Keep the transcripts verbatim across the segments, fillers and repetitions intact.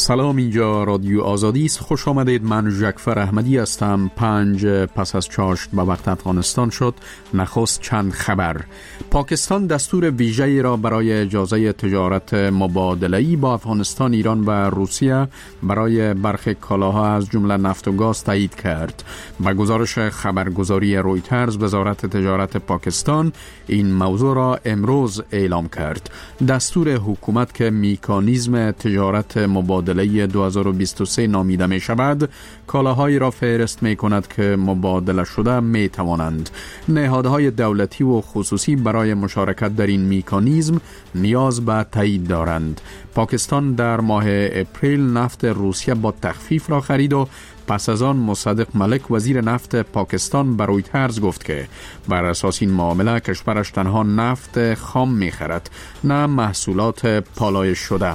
سلام، اینجا رادیو آزادی است. خوش آمدید. من ژکفر احمدی هستم. پنج پس از چاشت به وقت افغانستان شد. نخست چند خبر. پاکستان دستور ویژه‌ای را برای اجازه تجارت مبادله‌ای با افغانستان، ایران و روسیه برای برخی کالاها از جمله نفت و گاز تایید کرد. با گزارش خبرگزاری رویترز، وزارت تجارت پاکستان این موضوع را امروز اعلام کرد. دستور حکومت که مکانیزم تجارت مبادله دو هزار و بیست و سه نامیده می شود، کالاهایی را فهرست می کند که مبادله شده می توانند. نهادهای دولتی و خصوصی برای مشارکت در این مکانیزم نیاز به تایید دارند. پاکستان در ماه اپریل نفت روسیه با تخفیف را خرید و پس از آن مصدق ملک، وزیر نفت پاکستان، به رویترز گفت که بر اساس این معامله کشورش تنها نفت خام می خرد، نه محصولات پالایش شده.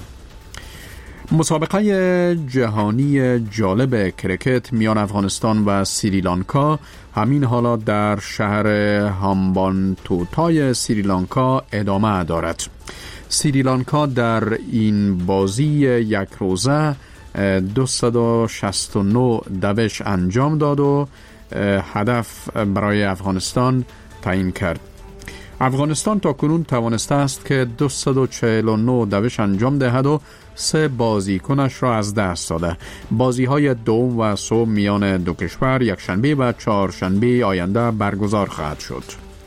مسابقه جهانی جالب کرکت میان افغانستان و سریلانکا همین حالا در شهر هامبانتوتای سریلانکا ادامه دارد. سریلانکا در این بازی یک روزه دویست و شصت و نه دوش انجام داد و هدف برای افغانستان تعیین کرد. افغانستان تا کنون توانسته است که دویست و چهل و نه دوش انجام دهد و سه بازیکنش را از دست داده. بازی های دوم و سوم میان دو کشور یک شنبه و چهارشنبه آینده برگزار خواهد شد.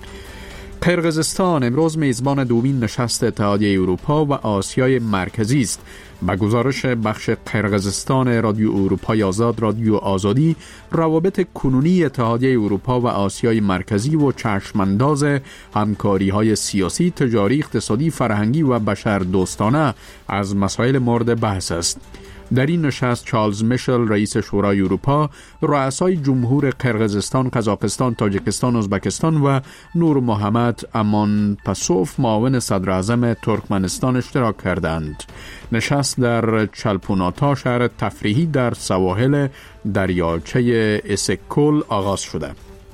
قرقیزستان امروز میزبان دومین نشست اتحادیه اروپا و آسیای مرکزی است. با گزارش بخش قرقیزستان رادیو اروپای آزاد رادیو آزادی، روابط کنونی اتحادیه اروپا و آسیای مرکزی و چشمانداز همکاری‌های سیاسی، تجاری، اقتصادی، فرهنگی و بشردوستانه از مسائل مورد بحث است. در این نشست چارلز میشل، رئیس شورای اروپا، رؤسای جمهور قرقیزستان، قزاقستان، تاجیکستان، ازبکستان و نور محمد امانپسوف، معاون صدر اعظم ترکمنستان اشتراک کردند. نشست در چلپوناتا، شهر تفریحی در سواحل دریاچه اسکول آغاز شده.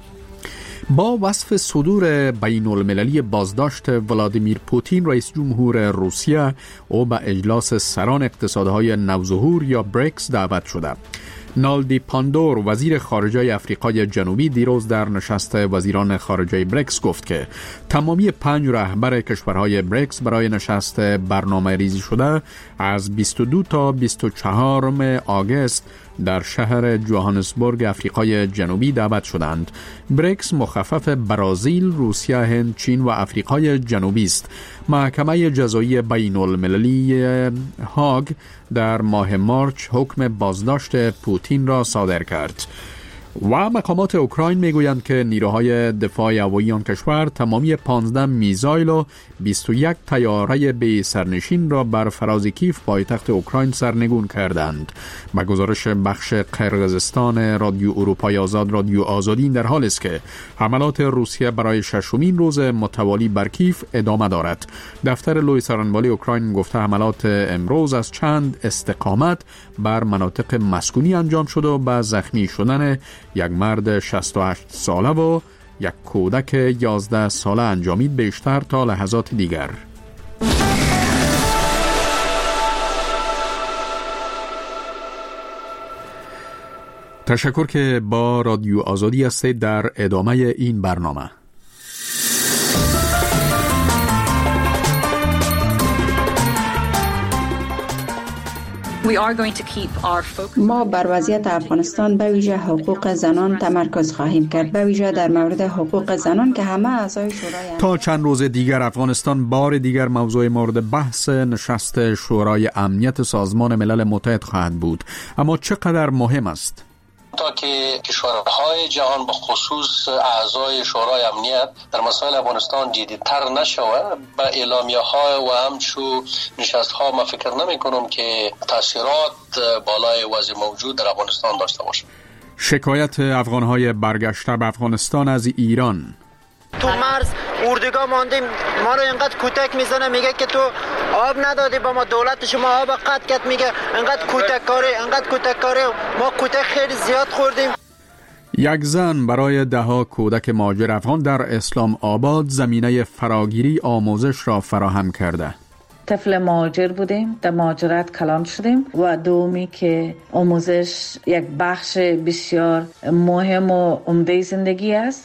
با وصف صدور بین المللی بازداشت ولادیمیر پوتین، رئیس جمهور روسیه، او به اجلاس سران اقتصادهای نوظهور یا بریکس دعوت شده. نالدی پاندور، وزیر خارجه افریقای جنوبی، دیروز در نشست وزیران خارجه بریکس گفت که تمامی پنج رهبر کشورهای بریکس برای نشست برنامه ریزی شده از بیست و دو تا بیست و چهار آگوست در شهر جوهانسبورگ افریقای جنوبی دعوت شدند. بریکس مخفف برزیل، روسیه، هند، چین و افریقای جنوبی است. محکمه جزایی بین المللی هاگ در ماه مارچ حکم بازداشت پوتین را صادر کرد. و مقامات اوکراین میگویند که نیروهای دفاع هوایی آن کشور تمامی پانزده میزایل و بیست و یک طیاره بی سرنشین را بر فراز کیف، پایتخت اوکراین، سرنگون کردند. با گزارش بخش قرقیزستان رادیو اروپای آزاد رادیو آزادی، در حال است که حملات روسیه برای ششمین روز متوالی بر کیف ادامه دارد. دفتر لوی سرانوالی اوکراین گفته حملات امروز از چند استقامت بر مناطق مسکونی انجام شده و به زخمی شدن یک مرد شصت و هشت ساله و یک کودک یازده ساله انجامید. بیشتر تا لحظات دیگر. تشکر که با رادیو آزادی هستید. در ادامه این برنامه ما بر وضعیت افغانستان به ویژه حقوق زنان تمرکز خواهیم کرد، به ویژه در مورد حقوق زنان که همه اعضای شورای. تا چند روز دیگر افغانستان بار دیگر موضوع مورد بحث نشست شورای امنیت سازمان ملل متحد خواهد بود. اما چقدر مهم است؟ تا که کشورهای جهان به خصوص اعضای شورای امنیت در مسائل افغانستان جدی‌تر نشود، به اعلامیه‌ها و همچو نشست‌ها ما فکر نمی‌کنم که تاثیرات بالای وضع موجود در افغانستان داشته باشد. شکایت افغان‌های برگشته به افغانستان از ایران. تو مرز اردوگاه ماندیم، ما رو اینقدر کتک میزنه، میگه که تو آب ندادی با ما، دولت شما آب قطع کرد، میگه اینقدر کتک کاری اینقدر کتک کاری ما کتک خیلی زیاد خوردیم. یک زن برای ده ها کودک مهاجر افغان در اسلام آباد زمینه فراگیری آموزش را فراهم کرده. طفل مهاجر بودیم، در مهاجرت کلان شدیم و دومی که آموزش یک بخش بسیار مهم و عمده زندگی است.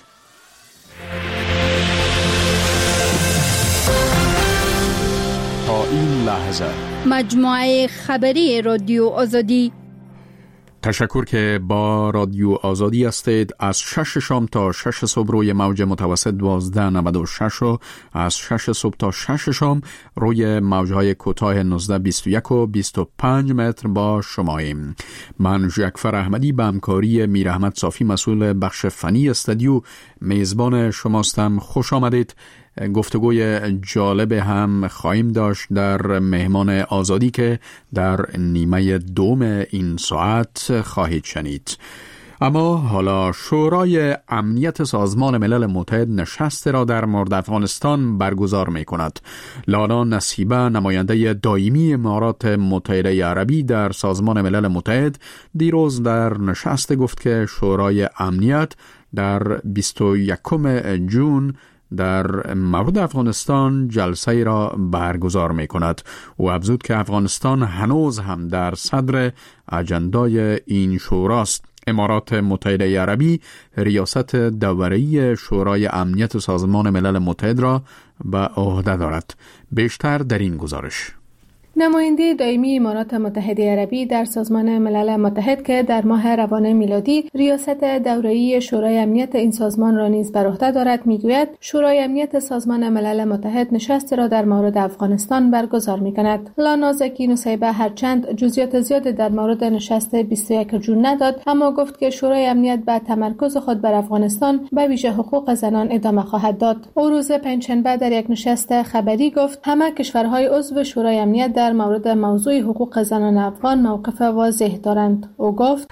تا این لحظه مجموعه خبری رادیو آزادی. تشکر که با رادیو آزادی هستید. از شش شام تا شش صبح روی موج متوسط دوازده نود و شش و از شش صبح تا شش شام روی موجهای کوتاه نوزده بیست و یک و بیست و پنج متر با شماییم. من جعفر احمدی به همکاری میر احمد صافی مسئول بخش فنی استودیو میزبان شماستم. خوش آمدید. گفتگوی جالب هم خواهیم داشت در مهمان آزادی که در نیمه دوم این ساعت خواهید شنید. اما حالا شورای امنیت سازمان ملل متحد نشست را در مورد افغانستان برگزار می کند. لالا نصیبه نماینده دائمی امارات متحده عربی در سازمان ملل متحد دیروز در نشست گفت که شورای امنیت در بیست و یکم ژوئن در مورد افغانستان جلسه را برگزار می کند. او افزود که افغانستان هنوز هم در صدر اجندای این شوراست. امارات متحده عربی ریاست دوره‌ای شورای امنیت سازمان ملل متحد را به عهده دارد. بیشتر در این گزارش. نماینده دائمی امارات متحده عربی در سازمان ملل متحد که در ماه روان میلادی ریاست دوره‌ای شورای امنیت این سازمان را نیز بر عهده دارد میگوید شورای امنیت سازمان ملل متحد نشست را در مورد افغانستان برگزار می‌کند. لانا زکی نصیبه هرچند جزئیات زیادی در مورد نشست بیست و یک ژوئن نداد، اما گفت که شورای امنیت به تمرکز خود بر افغانستان به ویژه حقوق زنان ادامه خواهد داد. او روز پنجشنبه در یک نشست خبری گفت همه کشورهای عضو شورای امنیت در مورد موضوع حقوق زنان افغان موقف واضح دارند. او گفت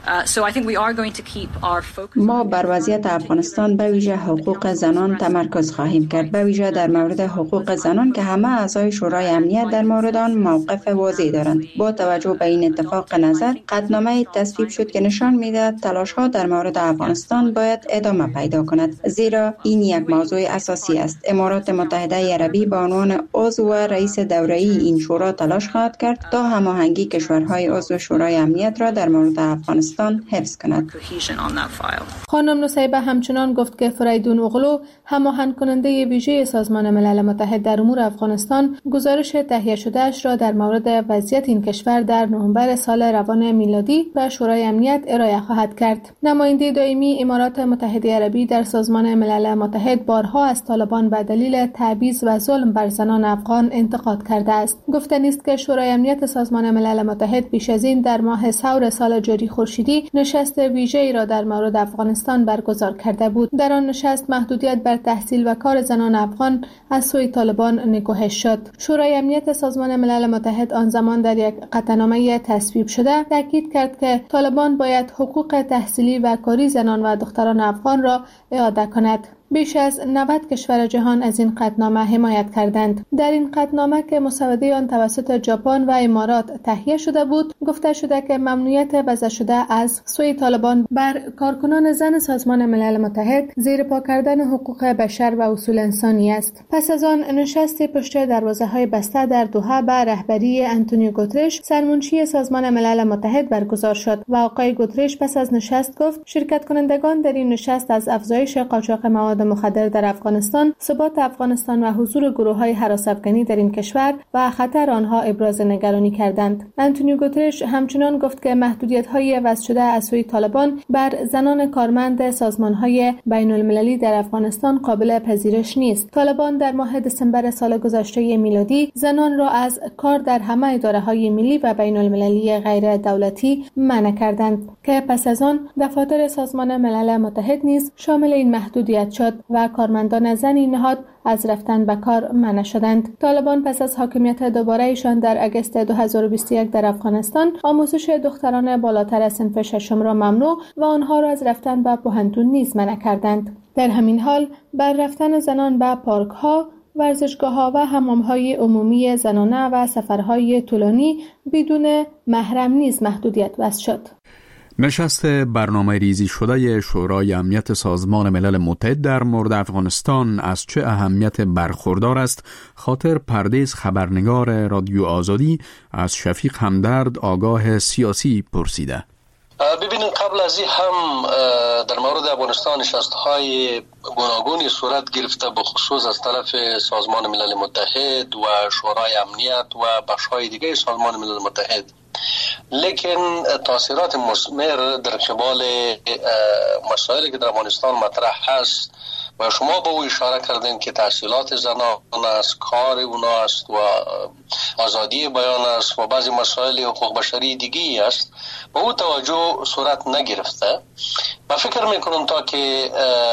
ما بر وضعیت افغانستان به ویژه حقوق زنان تمرکز خواهیم کرد، به ویژه در مورد حقوق زنان که همه اعضای شورای امنیت در مورد آن موقف واضح دارند. با توجه به این اتفاق نظر قطعنامه تصویب شد که نشان می‌دهد تلاش‌ها در مورد افغانستان باید ادامه پیدا کند، زیرا این یک موضوع اساسی است. امارات متحده عربی به عنوان عضو و رئیس دوره‌ای این شورا تلاش خواهد کرد تا هماهنگی کشورهای عضو شورای امنیت را در مورد افغانستان حفظ کند. خانم نصیبه همچنان گفت که فریدون اغلو هماهنگ کننده ویژه سازمان ملل متحد در امور افغانستان گزارش تهیه شده‌اش را در مورد وضعیت این کشور در نوامبر سال روان میلادی به شورای امنیت ارائه خواهد کرد. نماینده دائمی امارات متحده عربی در سازمان ملل متحد بارها از طالبان به دلیل تبعیض و ظلم بر زنان افغان انتقاد کرده است. گفته است که شورای امنیت سازمان ملل متحد پیش از این در ماه ثور سال جاری خورشیدی نشست ویژه‌ای را در مورد افغانستان برگزار کرده بود. در آن نشست محدودیت بر تحصیل و کار زنان افغان از سوی طالبان نکوهش شد. شورای امنیت سازمان ملل متحد آن زمان در یک قطعنامه تصویب شده تاکید کرد که طالبان باید حقوق تحصیلی و کاری زنان و دختران افغان را اعاده کند. بیش از نود کشور جهان از این قطعنامه حمایت کردند. در این قطعنامه که مسوده آن توسط ژاپن و امارات تهیه شده بود، گفته شده که ممنوعیت وضع شده از سوی طالبان بر کارکنان زن سازمان ملل متحد زیر پا کردن حقوق بشر و اصول انسانی است. پس از آن نشست پشت دروازه‌های بسته در دوحه به رهبری آنتونیو گوترش سرمنشی سازمان ملل متحد برگزار شد و آقای گوترش پس از نشست گفت شرکت کنندگان در این نشست از افزایش قاچاق مواد مخدر در افغانستان، ثبات افغانستان و حضور گروه‌های هراس‌افکنی در این کشور و خطر آنها ابراز نگرانی کردند. آنتونیو گوترش همچنان گفت که محدودیت‌های وضع شده از سوی طالبان بر زنان کارمند سازمان‌های بین‌المللی در افغانستان قابل پذیرش نیست. طالبان در ماه دسامبر سال گذشته میلادی زنان را از کار در همه اداره‌های ملی و بین‌المللی غیر دولتی منع کردند که پس از آن دفاتر سازمان ملل متحد نیز شامل این محدودیت شد و کارمندان زن این نهاد از رفتن به کار منع شدند. طالبان پس از حاکمیت دوباره ایشان در اگست دو هزار و بیست و یک در افغانستان آموزش دختران بالاتر از صنف ششم را ممنوع و آنها را از رفتن به پوهنتون نیز منع کردند. در همین حال بر رفتن زنان به پارک‌ها، ورزشگاه‌ها و حمام‌های عمومی زنانه و سفرهای طولانی بدون محرم نیز محدودیت وضع شد. نشست برنامه ریزی شده شورای امنیت سازمان ملل متحد در مورد افغانستان از چه اهمیت برخوردار است، خاطر پردیس خبرنگار رادیو آزادی از شفیق همدرد آگاه سیاسی پرسیده. ببینید، قبل از این هم در مورد افغانستان نشست‌های گوناگونی صورت گرفته، به خصوص از طرف سازمان ملل متحد و شورای امنیت و بخش‌های دیگه سازمان ملل متحد، لیکن تاثیرات مثمر در قبال مسائلی که در افغانستان مطرح هست و شما به او اشاره کردین که تحصیلات زنان است، کار اونا است و آزادی بیان است و بعضی مسائل حقوق بشری دیگی است، به او توجه صورت نگرفته. من فکر میکنم تا که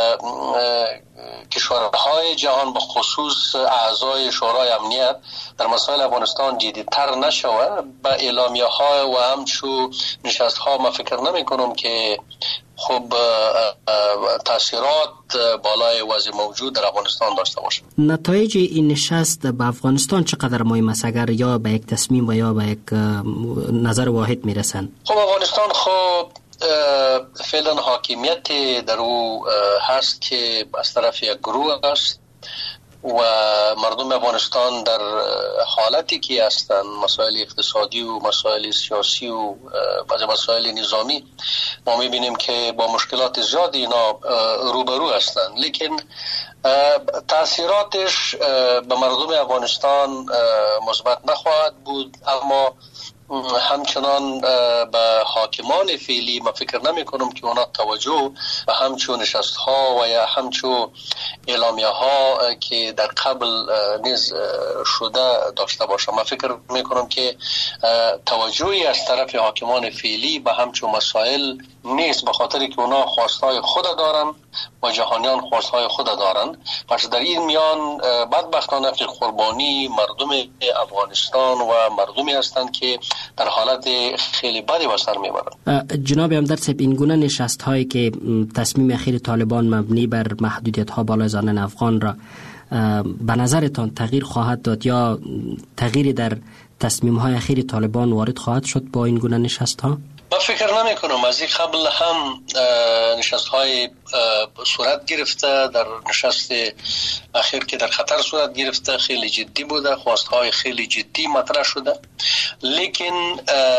کشورهای جهان به خصوص اعضای شورای امنیت در مسائل افغانستان جدی‌تر نشوه به اعلامیه ها و همچو نشست ها، من فکر نمی کنم که خب تاثیرات بالای وضع موجود در افغانستان داشته باشه. نتایج این نشست به افغانستان چقدر مهم است اگر یا به یک تصمیم و یا به یک نظر واحد میرسن؟ خب افغانستان خب فعلا حاکمیت در او هست که از طرف یک گروه است و مردم افغانستان در حالتی که هستند، مسائل اقتصادی و مسائل سیاسی و بعضی مسائل نظامی، ما میبینیم که با مشکلات زیادی اینا روبرو هستند، لیکن تاثیراتش به مردم افغانستان مثبت نخواهد بود. اما همچنان به حاکمان فعلی من فکر نمی کنم که اونا توجه به همچون نشست ها و یا همچون اعلامیه ها که در قبل نیز شده داشته باشه. من فکر می کنم که توجهی از طرف حاکمان فعلی به همچون مسائل نیست، به خاطری که اونا خواستهای خود دارن و جهانیان خواستهای خود دارن. پس در این میان بدبختانه که قربانی مردم افغانستان و مردمی هستند که در حالت خیلی بدی به سر میبرن. جناب همدرد صاحب، این گونه نشست هایی که تصمیم اخیر طالبان مبنی بر محدودیت ها بالای زنان افغان را به نظرتان تغییر خواهد داد یا تغییری در تصمیم های اخیر طالبان وارد خواهد شد با این گونه نشست ها؟ من فکر نمی کنم. از این قبل هم نشست های صورت گرفته، در نشست اخیر که در خطر صورت گرفته خیلی جدی بوده، خواست های خیلی جدی مطرح شده، لیکن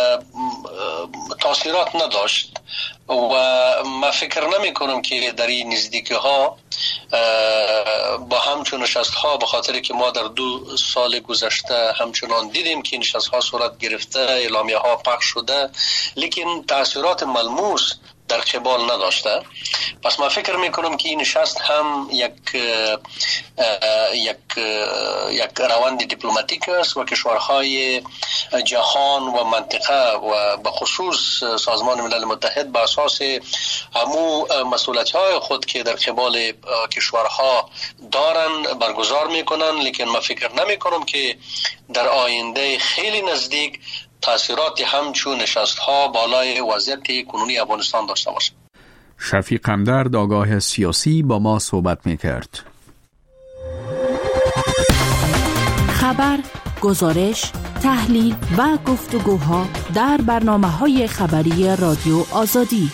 تاثیرات نداشت و من فکر نمی کنم که در این نزدیکی ها با همچون نشست ها، به خاطر که ما در دو سال گذشته همچنان دیدیم که نشست ها صورت گرفته، اعلامیه ها پخش شده، لیکن تاثیرات ملموس در قبال نداشته. پس من فکر میکنم که این نشست هم یک یک یک روند دیپلماتیک است و کشورهای جهان و منطقه و به خصوص سازمان ملل متحد به اساس همو مسئولیت‌های خود که در قبال کشورها دارن برگزار میکنن، لیکن من فکر نمیکنم که در آینده خیلی نزدیک تاثیرات همچون نشست ها بالای وضعیت کنونی افغانستان داشته باشه. شفیق همدرد آگاه سیاسی با ما صحبت میکرد. خبر، گزارش، تحلیل و گفتگوها در برنامه‌های خبری رادیو آزادی.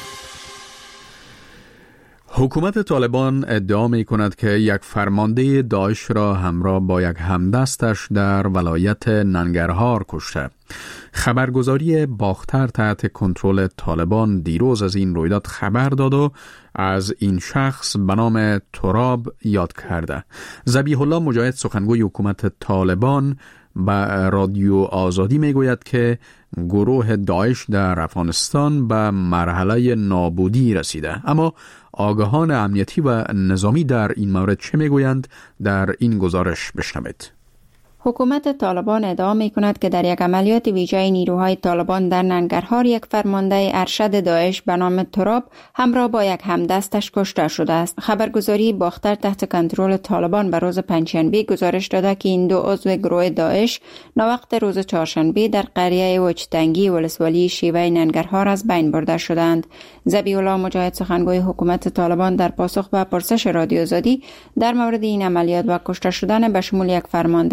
حکومت طالبان ادعا می کند که یک فرمانده داعش را همراه با یک همدستش در ولایت ننگرهار کشته. خبرگزاری باختر تحت کنترل طالبان دیروز از این رویداد خبر داد و از این شخص به نام تراب یاد کرده. ذبیح الله مجاهد سخنگوی حکومت طالبان به رادیو آزادی می گوید که گروه داعش در افغانستان به مرحله نابودی رسیده. اما آگاهان امنیتی و نظامی در این مورد چه می گویند؟ در این گزارش بشنوید. حکومت طالبان ادعا می کند که در یک عملیات ویژه نیروهای طالبان در ننگرهار یک فرمانده ارشد داعش به نام تراب همراه با یک همدستش کشته شده است. خبرگزاری باختر تحت کنترل طالبان به روز پنجشنبه گزارش داده که این دو عضو گروه داعش ناوقت روز چهارشنبه در قریه وچتنگی ولسوالی شیوه ننگرهار از بین برده شدند. ذبیح الله مجاهد سخنگوی حکومت طالبان در پاسخ به پرسش رادیو آزادی در مورد این عملیات و کشته شدن به شمول یک فرمانده ارشد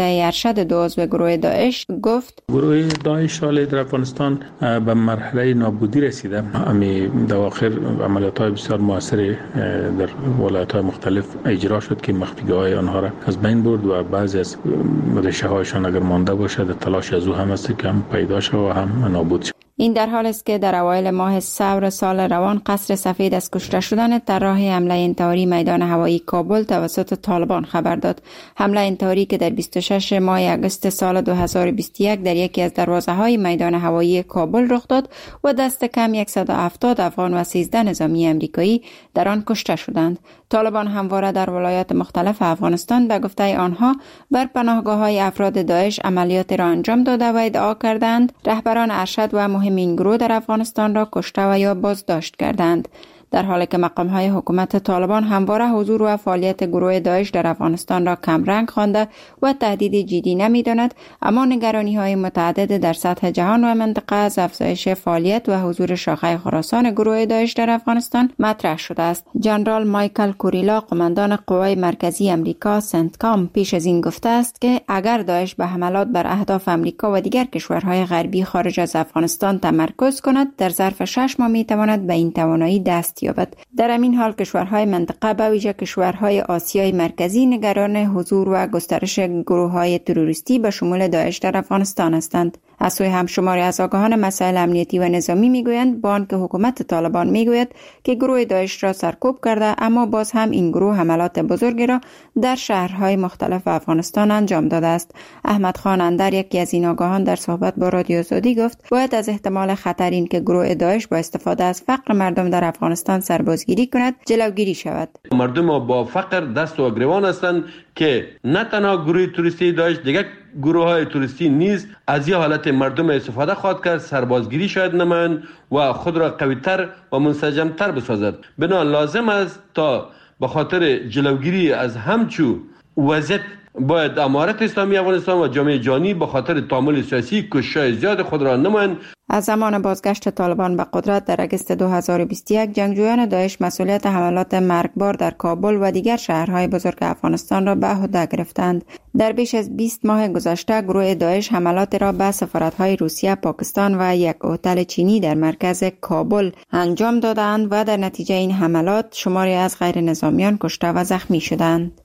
ارشد دو عضو گروه داعش گفت گروه داعش حال در افغانستان به مرحله نابودی رسیده. همین در آخر عملیات‌های بسیار موثر در ولایت‌های مختلف اجرا شد که مخفیگاه‌های آنها را از بین برد و بعضی از ریشه‌هایشان اگر مانده باشد تلاش از او هم است که هم پیدا شود و هم نابود شود. این در حال است که در اوایل ماه ثور سال روان قصر سفید از کشته شدن طراح حمله انتحاری میدان هوایی کابل توسط طالبان خبر داد. حمله انتحاری که در بیست و ششم ماه اگست سال دو هزار و بیست و یک در یکی از دروازه‌های میدان هوایی کابل رخ داد و دست کم صد و هفتاد افغان و سیزده نظامی امریکایی در آن کشته شدند. طالبان همواره در ولایات مختلف افغانستان به گفته آنها بر پناهگاه‌های افراد داعش عملیات را انجام داده و ادعا کردند رهبران ارشد و مهمین گروه در افغانستان را کشته و یا بازداشت کردند. در حالی که مقام‌های حکومت طالبان همواره حضور و فعالیت گروه داعش در افغانستان را کم رنگ خوانده و تهدید جدی نمی‌داند، اما نگرانی‌های متعدد در سطح جهان و منطقه از افزایش فعالیت و حضور شاخه خراسان گروه داعش در افغانستان مطرح شده است. جنرال مایکل کوریلا، قماندان قوای مرکزی امریکا سنتکام، پیش از این گفته است که اگر داعش به حملات بر اهداف امریکا و دیگر کشورهای غربی خارج از افغانستان تمرکز کند، در ظرف شش ماه می‌تواند به این توانایی دست یابد. در همین حال کشورهای منطقه به ویژه کشورهای آسیای مرکزی نگران حضور و گسترش گروه‌های تروریستی به شمول داعش در افغانستان هستند. از سوی همشماری از آگاهان مسائل امنیتی و نظامی میگویند با آنکه حکومت طالبان میگوید که گروه داعش را سرکوب کرده، اما باز هم این گروه حملات بزرگی را در شهرهای مختلف افغانستان انجام داده است. احمد خان اندر، یکی از این آگاهان، در صحبت با رادیو آزادی گفت باید از احتمال خطر این که گروه داعش با استفاده از فقر مردم در افغانستان سربازگیری کند جلوگیری شود. مردم با فقر دست و گریبان هستند که نه تنها گروه توریستی داعش، دیگر گروه های توریستی نیز از این حالت مردم استفاده خواهد کرد، سربازگیری شاید نمایند و خود را قوی‌تر و منسجم‌تر بسازد. بنا لازم است تا به خاطر جلوگیری از همچو وضعیت باید امارت اسلامی افغانستان و جامعه جهانی به خاطر تعامل سیاسی کوشش‌های زیاد خود را نمایند. از زمان بازگشت طالبان به قدرت در اگست دو هزار و بیست و یک جنگجویان داعش مسئولیت حملات مرگبار در کابل و دیگر شهرهای بزرگ افغانستان را به عهده گرفتند. در بیش از بیست ماه گذشته گروه داعش حملات را به سفارت‌های روسیه، پاکستان و یک هتل چینی در مرکز کابل انجام دادند و در نتیجه این حملات شماری از غیر نظامیان کشته و زخمی شدند.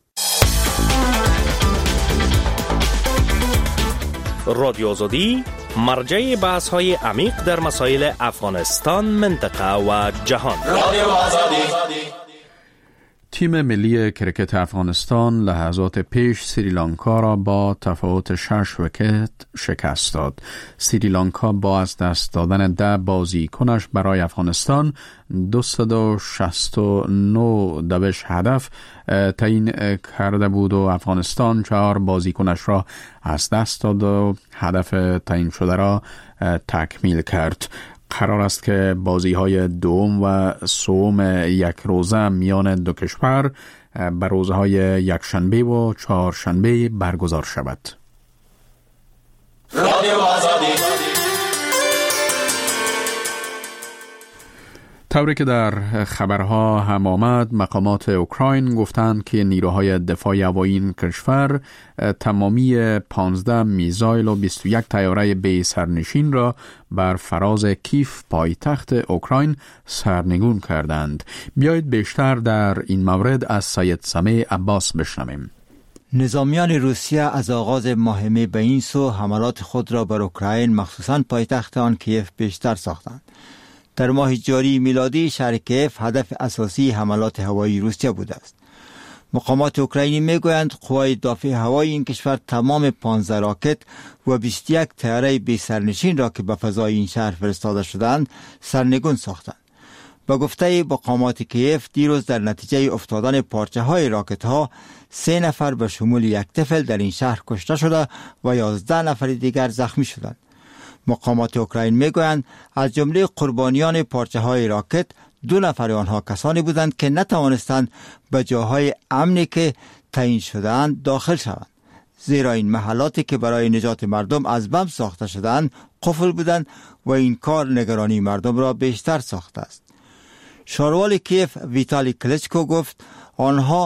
رادیو آزادی مرجع بحث های عمیق در مسائل افغانستان، منطقه و جهان. رادیو آزادی. تیم ملی کرکت افغانستان لحظات پیش سریلانکا را با تفاوت شش ویکت شکست داد. سریلانکا با از دست دادن ده بازیکنش برای افغانستان دویست و شصت و نه دوش هدف تعیین کرده بود و افغانستان چهار بازیکنش را از دست داد و هدف تعیین شده را تکمیل کرد. قرار است که بازی‌های دوم و سوم یک روزه میان دو کشور به روزهای یکشنبه و چهارشنبه برگزار شود. رادیو آزادی. طوری که در خبرها هم آمد، مقامات اوکراین گفتند که نیروهای دفاع هوایی این کشور تمامی پانزده میزایل و بیست و یک طیاره بی سرنشین را بر فراز کیف پایتخت اوکراین سرنگون کردند. بیایید بیشتر در این مورد از سید سمیع عباس بشنویم. نظامیان روسیه از آغاز ماه می به این سو حملات خود را بر اوکراین مخصوصاً پایتخت آن کیف بیشتر ساختند. در ماه جاری میلادی شهر کیف هدف اساسی حملات هوایی روسیه بوده است. مقامات اوکراینی میگویند قوای دفاع هوایی این کشور تمام پانزده راکت و بیست و یک طیاره بی سرنشین را که به فضای این شهر فرستاده شدند سرنگون ساختند. با گفته مقامات کیف دیروز در نتیجه افتادن پارچه های راکت ها سه نفر به شمول یک طفل در این شهر کشته شده و یازده نفر دیگر زخمی شدند. مقامات اوکراین میگویند از جمله قربانیان پارچه های راکت دو نفر آنها کسانی بودند که نتوانستند به جاهای امنی که تعیین شدند داخل شوند، زیرا این محلاتی که برای نجات مردم از بم ساخته شدند قفل بودند و این کار نگرانی مردم را بیشتر ساخته است. شاروال کیف ویتالی کلچکو گفت آنها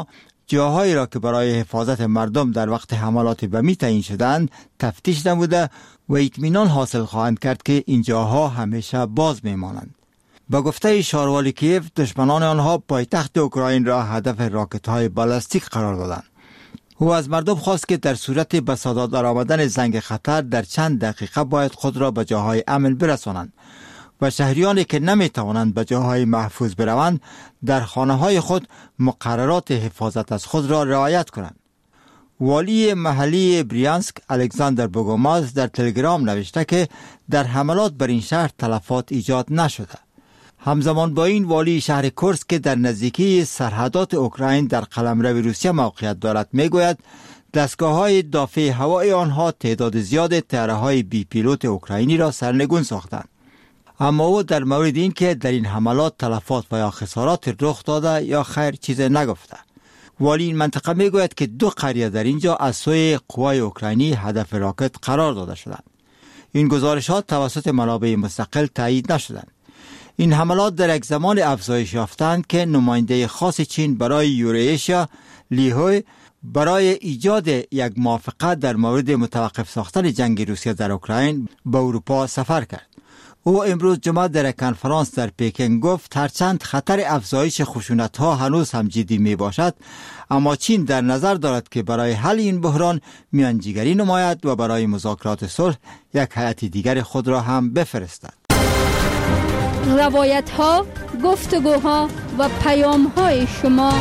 جاهایی را که برای حفاظت مردم در وقت حملات بمی تعیین شدند تفتیش نموده و اطمینان حاصل خواهند کرد که این جاها همیشه باز میمانند. با گفته شاروالی کیف، دشمنان آنها پایتخت اوکراین را هدف راکت‌های بالستیک قرار دادند. او از مردم خواست که در صورت به صدا درآمدن زنگ خطر در چند دقیقه باید خود را به جاهای امن برسانند و شهریانی که نمی توانند به جاهای محفوظ بروند در خانه‌های خود مقررات حفاظت از خود را رعایت کنند. والی محلی بریانسک الکساندر بوگوماز در تلگرام نوشته که در حملات بر این شهر تلفات ایجاد نشده. همزمان با این والی شهر کورسک که در نزدیکی سرحدات اوکراین در قلمرو روسیه موقعیت دارد میگوید دستگاه‌های دافع هوایی آنها تعداد زیاد طیاره‌های بی پیلوت اوکراینی را سرنگون ساختند. اما او در مورد این که در این حملات تلفات و یا خسارات رخ داده یا خیر چیز نگفته. والی این منطقه میگوید که دو قریه در اینجا از سوی قوای اوکراینی هدف راکت قرار داده شدند. این گزارشات توسط منابع مستقل تایید نشدند. این حملات در یک زمان افزایش یافتند که نماینده خاص چین برای یوریشیا لیهوی برای ایجاد یک موافقت در مورد متوقف ساختن جنگ روسیه در اوکراین به اروپا سفر کرد. او امروز جمعه در کنفرانس در پکن گفت هرچند خطر افزایش خشونت‌ها هنوز هم جدی می باشد، اما چین در نظر دارد که برای حل این بحران میانجیگری نماید و برای مذاکرات صلح یک هیئت دیگر خود را هم بفرستد. روایت ها، گفتگوها و پیام های شما.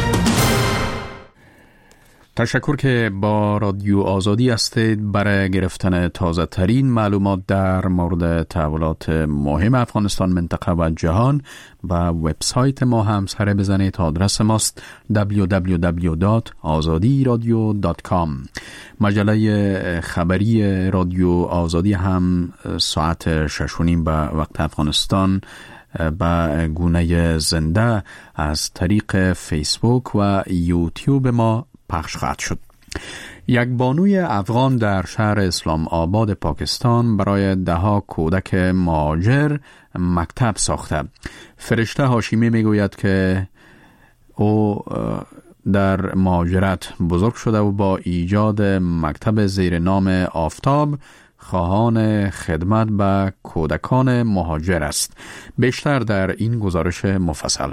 تشکر که با رادیو آزادی هستید برای گرفتن تازه ترین معلومات در مورد تحولات مهم افغانستان، منطقه و جهان. و وبسایت ما هم سر بزنید. آدرس ماست دبلیو دبلیو دبلیو دات آزادی رادیو دات کام. مجله خبری رادیو آزادی هم ساعت شش و نیم به وقت افغانستان به گونه زنده از طریق فیسبوک و یوتیوب ما پخش خواهد شد. یک بانوی افغان در شهر اسلام آباد پاکستان برای دهها کودک مهاجر مکتب ساخته. فرشته هاشمی میگوید که او در مهاجرت بزرگ شده و با ایجاد مکتب زیر نام آفتاب خواهان خدمت به کودکان مهاجر است. بیشتر در این گزارش مفصل.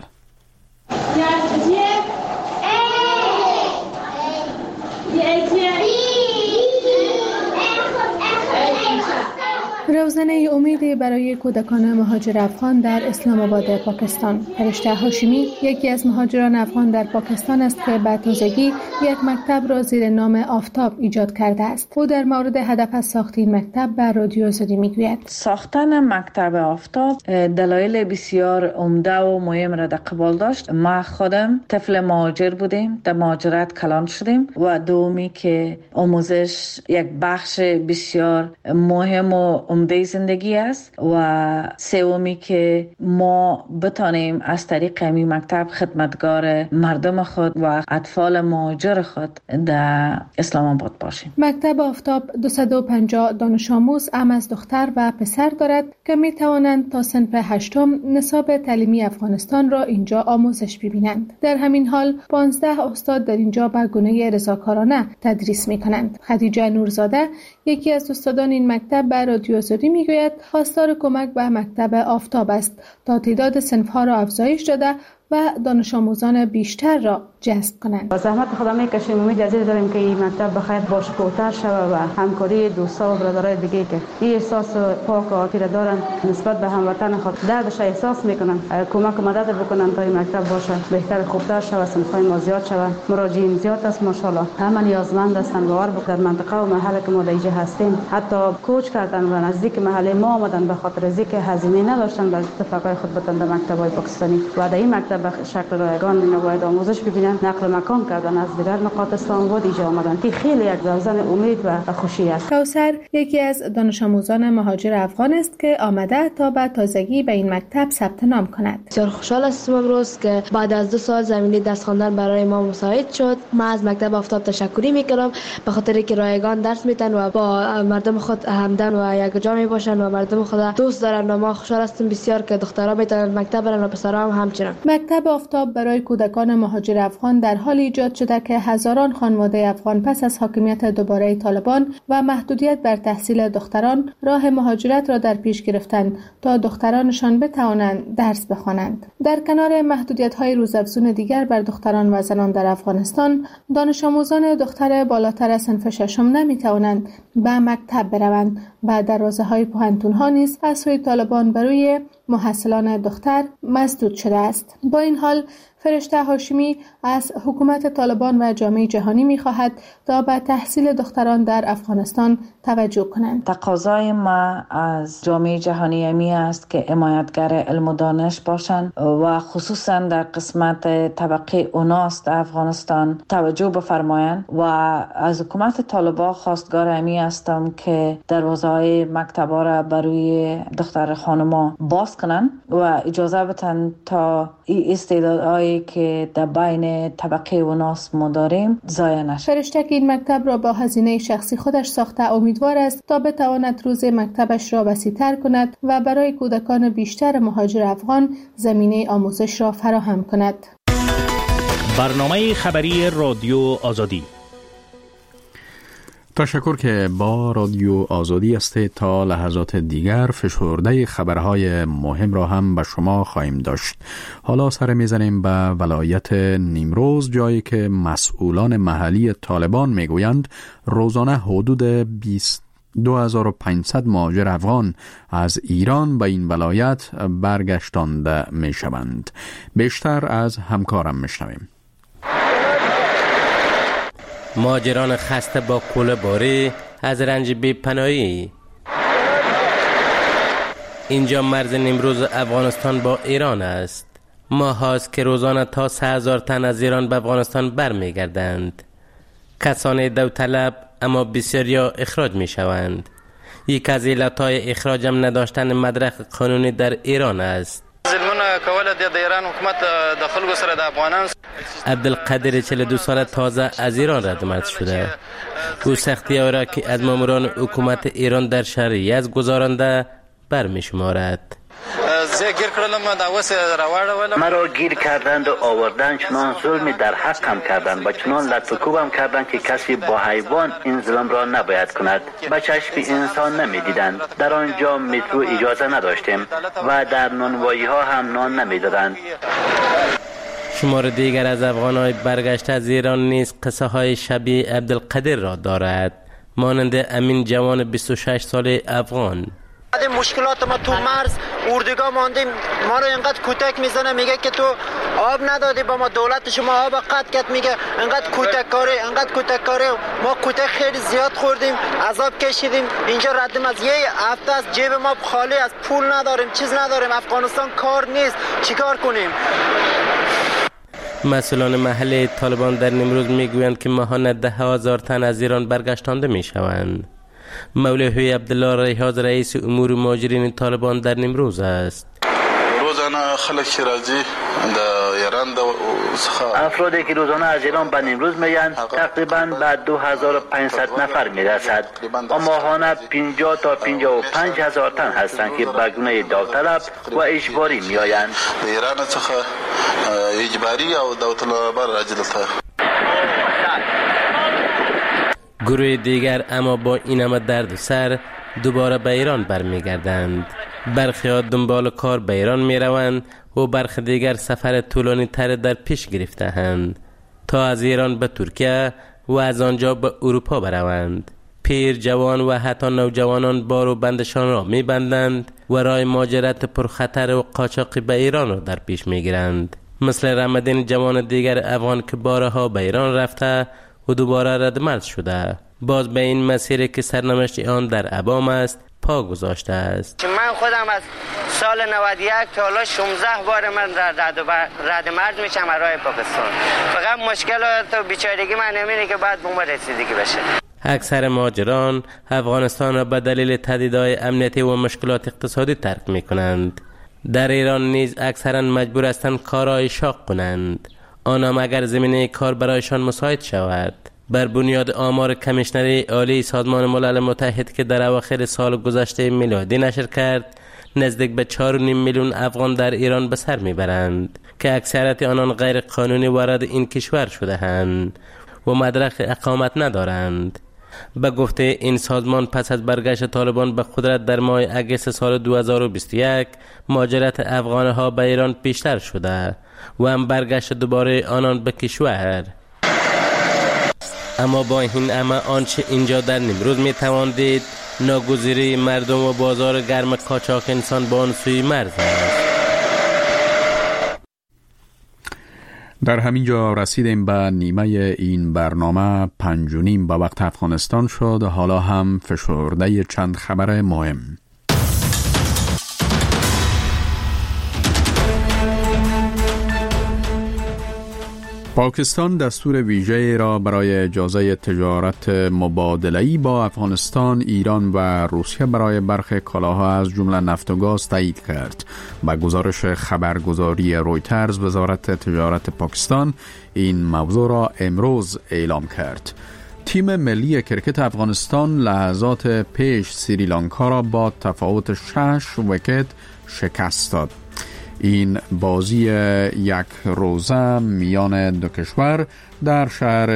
روزنه امیدی برای کودکان مهاجر افغان در اسلام آباد پاکستان. فرشته هاشمی یکی از مهاجران افغان در پاکستان است که به تازگی یک مکتب را زیر نام آفتاب ایجاد کرده است. او در مورد هدف از ساخت این مکتب به رادیو آزادی میگوید. ساختن مکتب آفتاب دلایل بسیار عمده و مهم را در قبال داشت. ما خودم طفل مهاجر بودیم، در مهاجرت کلان شدیم و دومی که آموزش یک بخش بسیار مهم و عمده زندگی است و سومی که ما بتانیم از طریق این مکتب خدمتگار مردم خود و اطفال مهاجر خود در اسلام آباد باشیم. مکتب آفتاب دویست و پنجاه دانش آموز ام از دختر و پسر دارد که می توانند تا صنف هشتم نصاب تعلیمی افغانستان را اینجا آموزش ببینند. در همین حال پانزده استاد در اینجا به گونه رضاکارانه تدریس می کنند. خدیجه نورزاده یکی از استادان این مکتب به رادیو آزادی میگوید خواستار کمک به مکتب آفتاب است تا تعداد صنف‌ها را افزایش داده و دانش آموزان بیشتر را جذب کنند. با زحمت خدا میکشیم، امید از این داریم که این مکتب بخیر باشکوه‌تر شود و همکاری دوستا و برادرای دیگه که این احساس پاک و عاطفی دارن نسبت به هموطن خود دردش احساس میکنن، کمک و مدد بکنن تا این مکتب باشه بهتر خوبتر شود، صنف‌های ما زیاد شود، مراجعین زیاد است ماشاءالله، همه نیازمند هستن. باور بکنید در منطقه و محله که ما دیگه هستیم حتی کوچ کردن و نزدیک محله ما آمدن به خاطر از اینکه هزینه نداشتن برای رفقای خود بتن در مکتب‌های پاکستانی و در این مکتب به شکل رایگان اینا باید آموزش ببینن، نقل مکان کردن از دیگر نقاط اسلام آباد اینجا آمدن که خیلی یک روزن امید و خوشی است. کوثر یکی از دانش آموزان مهاجر افغان است که آمده تا به تازگی به این مکتب ثبت نام کند. بسیار خوشحال هستم امروز که بعد از دو سال زمینه درس خواندن برای ما مساعد شد. ما از مکتب آفتاب تشکری میکنم به خاطر که رایگان درس میدن و با مردم خود همدم و یک جا میباشن و مردم خود دوست دارن و ما خوشحال هستیم بسیار که دخترها میتونن مکتب برن و پسرها هم همچنین. مکتب مکتب آفتاب برای کودکان مهاجر افغان در حال ایجاد شده که هزاران خانواده افغان پس از حاکمیت دوباره طالبان و محدودیت بر تحصیل دختران راه مهاجرت را در پیش گرفتند تا دخترانشان بتوانند درس بخوانند. در کنار محدودیت‌های روزافزون دیگر بر دختران و زنان در افغانستان، دانش آموزان دختر بالاتر از صنف ششم نمی‌توانند به مکتب بروند و دروازه‌های پوهنتون‌ها نیز از سوی طالبان برای محصلان دختر مسدود شده است. با این حال فرشته هاشمی از حکومت طالبان و جامعه جهانی می‌خواهد تا به تحصیل دختران در افغانستان توجه کنند. تقاضای ما از جامعه جهانی امی است که حمایتگر علم و دانش باشند و خصوصا در قسمت طبقه اوناس در افغانستان توجه بفرمایند و از حکومت طالبان خواستگار امی هستم که دروازه‌های مکتب‌ها را برای دختر خانم‌ها باز کنند و اجازه بدن تا این استعدادهای که در بین طبقه اوناس ما داریم ضایع نشد. فرشته که این مکتب را با هزینه شخصی خودش ساخته امیدوار است تا بتواند روز مکتبش را وسیع‌تر کند و برای کودکان بیشتر مهاجر افغان زمینه آموزش را فراهم کند. برنامه خبری رادیو آزادی. تشکر که با رادیو آزادی هستید. تا لحظات دیگر فشرده خبرهای مهم را هم به شما خواهیم داشت. حالا سر میزنیم به ولایت نیمروز، جایی که مسئولان محلی طالبان میگویند روزانه حدود بیست دو هزار و پانصد مهاجر افغان از ایران به این ولایت برگشتانده می شوند. بیشتر از همکارم میشنویم. مهاجران خسته با کوله باری از رنج بی‌پناهی. اینجا مرز نیمروز افغانستان با ایران است. ماه هاست که روزانه تا سه هزار تن از ایران به افغانستان برمیگردند. کسانی داوطلب اما بسیاریا اخراج می شوند. یک از علتهای اخراج هم نداشتن مدرک قانونی در ایران است. ظلمونه کوله د ایران حکومت د خلکو سره د افغانان. عبدالقادر چهل و دو ساله تازه از ایران رد شده. او سختی‌ها را که از ماموران حکومت ایران در شهر یزد گذارنده برمی شمارد. مرا گیر کردند و آوردن، چنان ظلمی در حقم کردند و چنان لطف‌وکوبم کردند که کسی با حیوان این ظلم را نباید کند. به چشم انسان نمی‌دیدند. در آنجا مترو اجازه نداشتیم و در نانوایی ها هم نان نمی‌دادند. شمار دیگر از افغان‌های برگشته از ایران نیز قصه های شبیه عبدالقادر را دارد، مانند امین جوان بیست و شش ساله افغان. مشکلات ما تو مرز اردوگاه ماندیم، ما رو اینقدر کتک میزنه، میگه که تو آب ندادی با ما، دولت شما آب قطع کرد، میگه اینقدر کتک کاری اینقدر کتک کاری. ما کتک خیلی زیاد خوردیم، عذاب کشیدیم. اینجا ردیم از یه هفته از جیب ما خالی، از پول نداریم، چیز نداریم. افغانستان کار نیست، چیکار کنیم؟ مسئولان محلی طالبان در نیمروز میگویند که ماهانه ده هزار تن از ایران برگشتانده میشوند. مولوی عبدالله ریاض رئیس امور مهاجرین طالبان در نیمروز است. روزانه خلک راځي د ایران د افرادی که روزانه از ایران به نیمروز میان تقریبا به دو هزار و پانصد نفر میرسد و ماهانه پنجاه تا پنجاه و پنج هزار تن هستند که به گونه داوطلب و اجباری میآیند. د ایران څخه اجباری او داوطلب راځي. گروه دیگر اما با این همه درد و سر دوباره به ایران برمیگردند. برخی ها دنبال کار به ایران می روند و برخی دیگر سفر طولانی تر در پیش گرفته هند تا از ایران به ترکیه و از آنجا به اروپا بروند. پیر، جوان و حتی نوجوانان بار و بندشان را می بندند و راه مهاجرت پرخطر و قاچاقی به ایران را در پیش می گیرند. مثل رمدین جوان دیگر افغان که بارها به ایران رفته و دوباره ردمرز شده، باز به این مسیری که سرنوشت آن در ابام است پا گذاشته است. من خودم از سال نود و یک تا حالا شانزده بار من ردمرز میشم از راه پاکستان. فقط مشکلات و بیچارگی من نمی‌بینه که بعد به ما رسیدگی بشه. اکثر مهاجران افغانستان را به دلیل تهدیدهای امنیتی و مشکلات اقتصادی ترک می‌کنند. در ایران نیز اکثرا مجبور هستند کارهای شاق کنند، آنها اگر زمینه کار برایشان مساعد شود. بر بنیاد آمار کمیشنری عالی سازمان ملل متحد که در اواخر سال گذشته میلادی نشر کرد، نزدیک به چهار و نیم میلیون افغان در ایران به سر میبرند که اکثریت آنان غیر قانونی وارد این کشور شده‌اند و مدرک اقامت ندارند. به گفته این سازمان پس از برگشت طالبان به قدرت در ماه اگست سال دو هزار و بیست و یک مهاجرت افغانها به ایران بیشتر شده و هم برگشت دوباره آنان به کشور. اما با این همه آنچه اینجا در نیمروز می توان دید ناگزیری مردم و بازار گرم قاچاق انسان با آن سوی مرز است. در همین جا رسیدیم به نیمه این برنامه. پنج و نیم به وقت افغانستان شد. حالا هم فشرده چند خبر مهم. پاکستان دستور ویژه را برای اجازه تجارت مبادله‌ای با افغانستان، ایران و روسیه برای برخی کالاها از جمله نفت و گاز تایید کرد. با گزارش خبرگزاری رویترز، وزارت تجارت پاکستان این موضوع را امروز اعلام کرد. تیم ملی کرکت افغانستان لحظات پیش سریلانکا را با تفاوت شش ویکت شکست داد. این بازی یک روزه میان دو کشور در شهر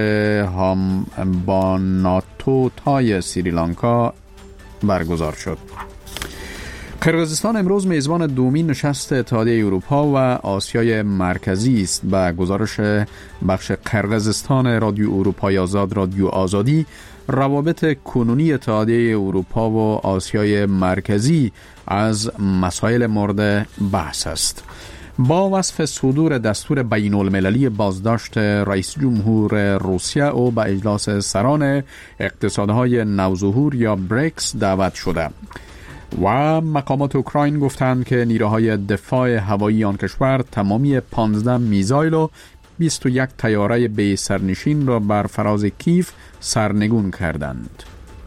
هامباناتوتای سریلانکا برگزار شد. قرقیزستان امروز میزبان دومین نشست اتحادیه اروپا و آسیای مرکزی است. به گزارش بخش قرقیزستان رادیو اروپای آزاد رادیو آزادی، روابط کنونی اتحادیه اروپا و آسیای مرکزی از مسائل مورد بحث است. با وصف صدور دستور بین المللی بازداشت رئیس جمهور روسیه او به اجلاس سران اقتصادهای نوظهور یا بریکس دعوت شده و مقامات اوکراین گفتند که نیروهای دفاع هوایی آن کشور تمامی پانزده میزایل و بیست و یک طیاره بی سرنشین را بر فراز کیف سرنگون کردند.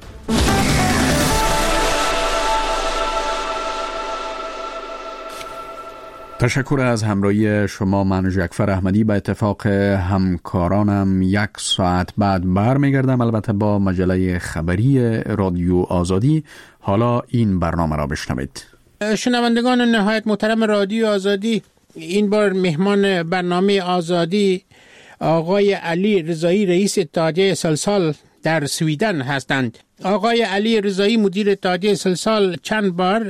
تشکر از همراهی شما. من جعفر احمدی به اتفاق همکارانم یک ساعت بعد برمیگردم، البته با مجله خبری رادیو آزادی. حالا این برنامه را بشنوید. شنوندگان نهایت محترم رادیو آزادی، این بار مهمان برنامه آزادی آقای علی رضایی، رئیس اتحادیه سلسال در سویدن هستند. آقای علی رضایی مدیر اتحادیه سلسال چند بار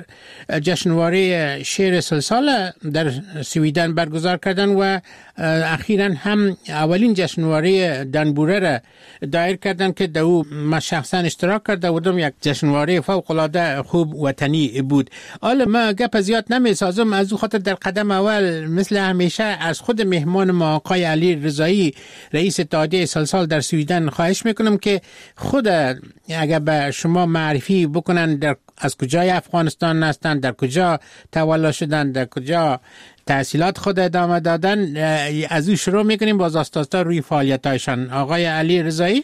جشنواره شعر سلسال در سویدن برگزار کردن و اخیراً هم اولین جشنواره دنبوره را دایر کردن که در او ما شخصا اشتراک کرده بودم. یک جشنواره فوق العاده خوب وطنی بود. حالا ما گپ زیاد نمیسازم، از او خاطر در قدم اول مثل همیشه از خود مهمان ما آقای علی رضایی رئیس اتحادیه سلسال در سویدن خواهش میکنم که خود اگر به شما معرفی بکنن در از کجای افغانستان هستند، در کجا تولد شدند، در کجا تحصیلات خود ادامه دادن، از او شروع میکنیم باز آستاستا روی فعالیتایشان. آقای علی رضایی.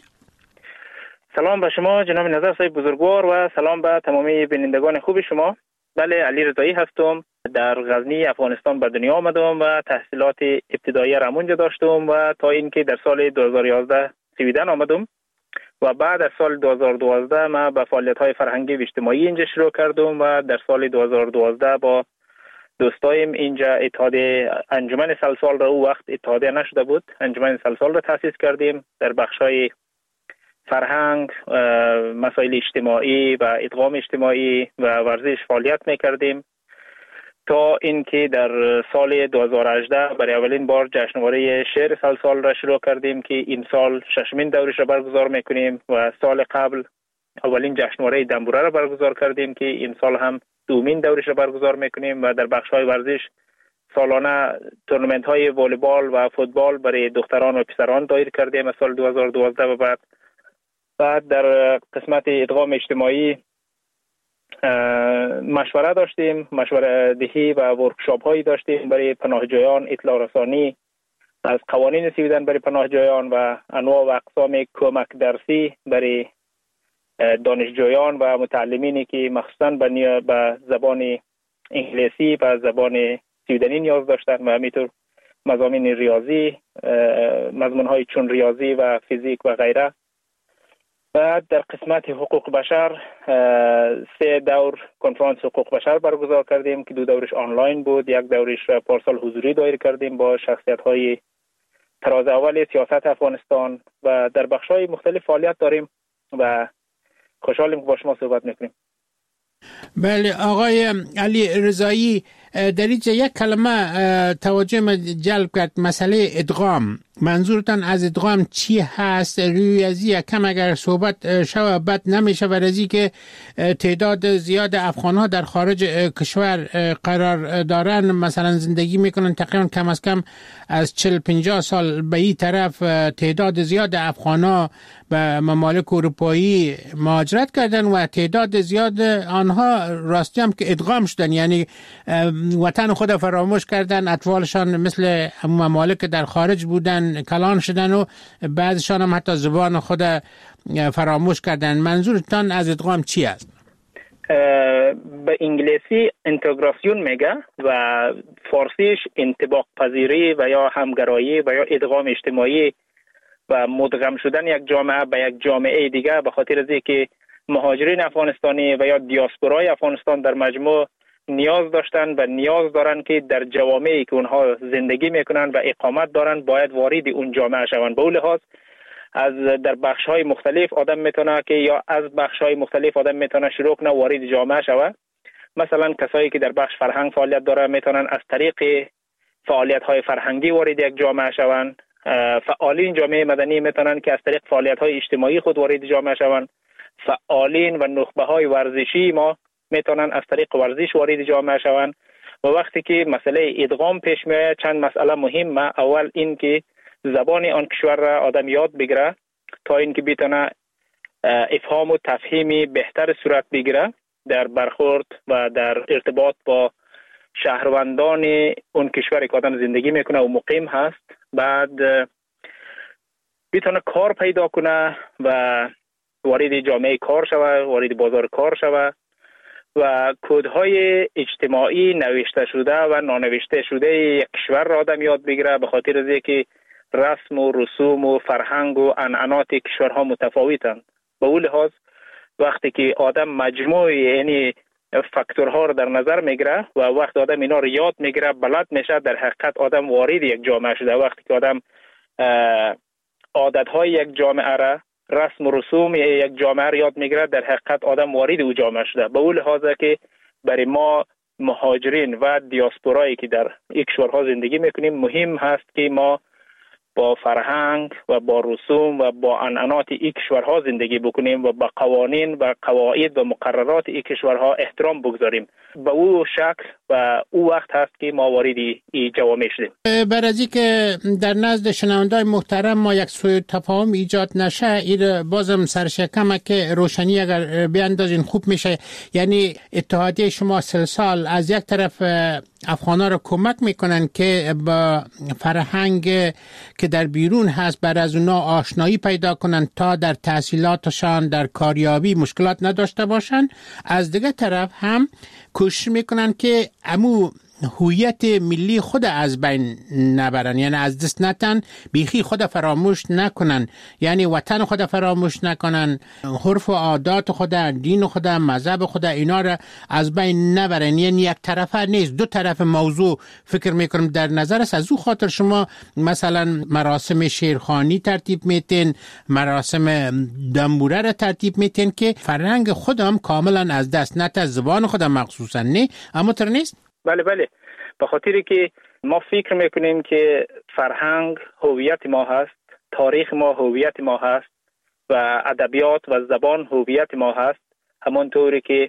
سلام به شما جناب نظر صاحب بزرگوار و سلام به تمامی بینندگان خوب شما. بله، علی رضایی هستم. در غزنی افغانستان به دنیا آمدم و تحصیلات ابتدایی را اونجا داشتم و تا اینکه در سال دو هزار و یازده سویدن آمدم و بعد از سال دو هزار و دوازده ما به فعالیت‌های فرهنگی و اجتماعی اینجا شروع کردم و در سال دو هزار و دوازده با دوستایم اینجا اتحادیه انجمن سلسال را، او وقت اتحادیه نشده بود، انجمن سلسال را تأسیس کردیم. در بخش‌های فرهنگ، مسائل اجتماعی و ادغام اجتماعی و ورزش فعالیت می‌کردیم تا اینکه در سال دو هزار و هجده برای اولین بار جشنواره شعر سلسال را شروع کردیم که این سال ششمین دورش را برگزار میکنیم و سال قبل اولین جشنواره دنبوره را برگزار کردیم که این سال هم دومین دورش را برگزار میکنیم و در بخش‌های ورزش سالانه تورنمنت‌های والیبال و فوتبال برای دختران و پسران دایر کردیم از سال دو هزار و دوازده و بعد. بعد در قسمت ادغام اجتماعی مشوره داشتیم، مشوره دهی و ورکشاپ هایی داشتیم برای پناهجویان، اطلاع رسانی از قوانین سویدن برای پناهجویان و انواع و اقسام کمک درسی برای دانشجویان و متعلمینی که مخصوصا به زبان انگلیسی و زبان سویدنی نیاز داشتن و همینطور مضامین ریاضی، مضمون های چون ریاضی و فیزیک و غیره. بعد در قسمت حقوق بشر سه دور کنفرانس حقوق بشر برگزار کردیم که دو دورش آنلاین بود. یک دورش پارسال حضوری دایر کردیم با شخصیت‌های تراز اول سیاست افغانستان و در بخش‌های مختلف فعالیت داریم و خوشحالیم که با شما صحبت می‌کنیم. بله آقای علی رضایی، در اینجا یک کلمه توجه ما جلب کرد، مسئله ادغام. منظورتان از ادغام چی هست؟ روی از این کم اگر صحبت شو بد نمیشه و از این که تعداد زیاد افغان ها در خارج کشور قرار دارن، مثلا زندگی میکنن، تقریبا کم از کم از چهل پنجاه سال به این طرف تعداد زیاد افغان ها به ممالک اروپایی مهاجرت کردن و تعداد زیاد آنها راستی هم که ادغام شدن، یعنی وطن خود فراموش کردن، اطفالشان مثل ممالک در خارج بودن کلان شدن و بعضشان هم حتی زبان خود فراموش کردن. منظورتان از ادغام چی است؟ به انگلیسی اینتگراسیون میگه و فارسیش انطباق پذیری و یا همگرایی و یا ادغام اجتماعی و مدغم شدن یک جامعه به یک جامعه دیگه، به خاطر از اینکه مهاجرین افغانستانی و یا دیاسپورای افغانستان در مجموع نیاز داشتن و نیاز دارن که در جوامعی که اونها زندگی میکنن و اقامت دارن باید وارد اون جامعه شوند. به اون لحاظ از در بخش‌های مختلف آدم میتونه که یا از بخش‌های مختلف آدم میتونه شروع کنه وارد جامعه شود. مثلا کسایی که در بخش فرهنگ فعالیت دارن میتونن از طریق فعالیت‌های فرهنگی وارد یک جامعه شوند. فعالین جامعه مدنی میتونن که از طریق فعالیت‌های اجتماعی خود وارد جامعه شوند. فعالین و نخبه‌های ورزشی ما میتونن از طریق ورزش وارد جامعه شوند. و وقتی که مسئله ادغام پیش میاد چند مسئله مهمه. اول این که زبان آن کشور را آدم یاد بگیره تا اینکه بتونه افهام و تفهیمی بهتر صورت بگیره در برخورد و در ارتباط با شهروندان اون کشوری که آدم زندگی میکنه و مقیم هست. بعد بتونه کار پیدا کنه و وارد جامعه کار شوه، وارد بازار کار شوه و کدهای اجتماعی نوشته شده و نانوشته شده یک کشور را آدم یاد بگیره، به خاطر از اینکه رسم و رسوم و فرهنگ و عنعنات کشورها متفاوتند. به اون لحاظ وقتی که آدم مجموع یعنی فاکتورها رو در نظر میگیره و وقتی آدم اینا رو یاد میگیره بلد میشه، در حقیقت آدم وارد یک جامعه شده. وقتی که آدم عادتهای یک جامعه را، رسم و رسوم یک جامعه را یاد میگیره، در حقیقت آدم وارد او جامعه شده. به اون لحاظ که برای ما مهاجرین و دیاسپورایی که در یک کشورها زندگی میکنیم مهم هست که ما با فرهنگ و با رسوم و با عنعنات این کشورها زندگی بکنیم و با قوانین و قواعد و مقررات این کشورها احترام بگذاریم. به او شکل و او وقت هست که ما وارد این جوامع شدیم. بر از اینکه در نزد شنوندگان محترم ما یک سوء تفاهم ایجاد نشه، این بازم سرشکمه که روشنی اگر بیاندازین خوب میشه. یعنی اتحادیه شما سه سال از یک طرف افغانا رو کمک میکنن که با فرهنگ که در بیرون هست بر از اونا آشنایی پیدا کنن تا در تحصیلاتشان در کاریابی مشکلات نداشته باشن. از دیگه طرف هم کوشش میکنن که امو هویت ملی خود از بین نبرن، یعنی از دست نتن، بیخی خود فراموش نکنن، یعنی وطن خود فراموش نکنن، حرف و عادات خود، دین خود، مذهب خود، اینا را از بین نبرن. یعنی یک طرفه نیست، دو طرف موضوع فکر میکنم در نظر است. از او خاطر شما مثلا مراسم شیرخوانی ترتیب میتین، مراسم دنبوره را ترتیب میتین که فرهنگ خودم کاملا از دست نت، زبان خودم مخصوصا نه، اما تر نیست. بله بله، به خاطری که ما فکر میکنیم که فرهنگ هویت ما هست، تاریخ ما هویت ما هست و ادبیات و زبان هویت ما هست، همانطوری که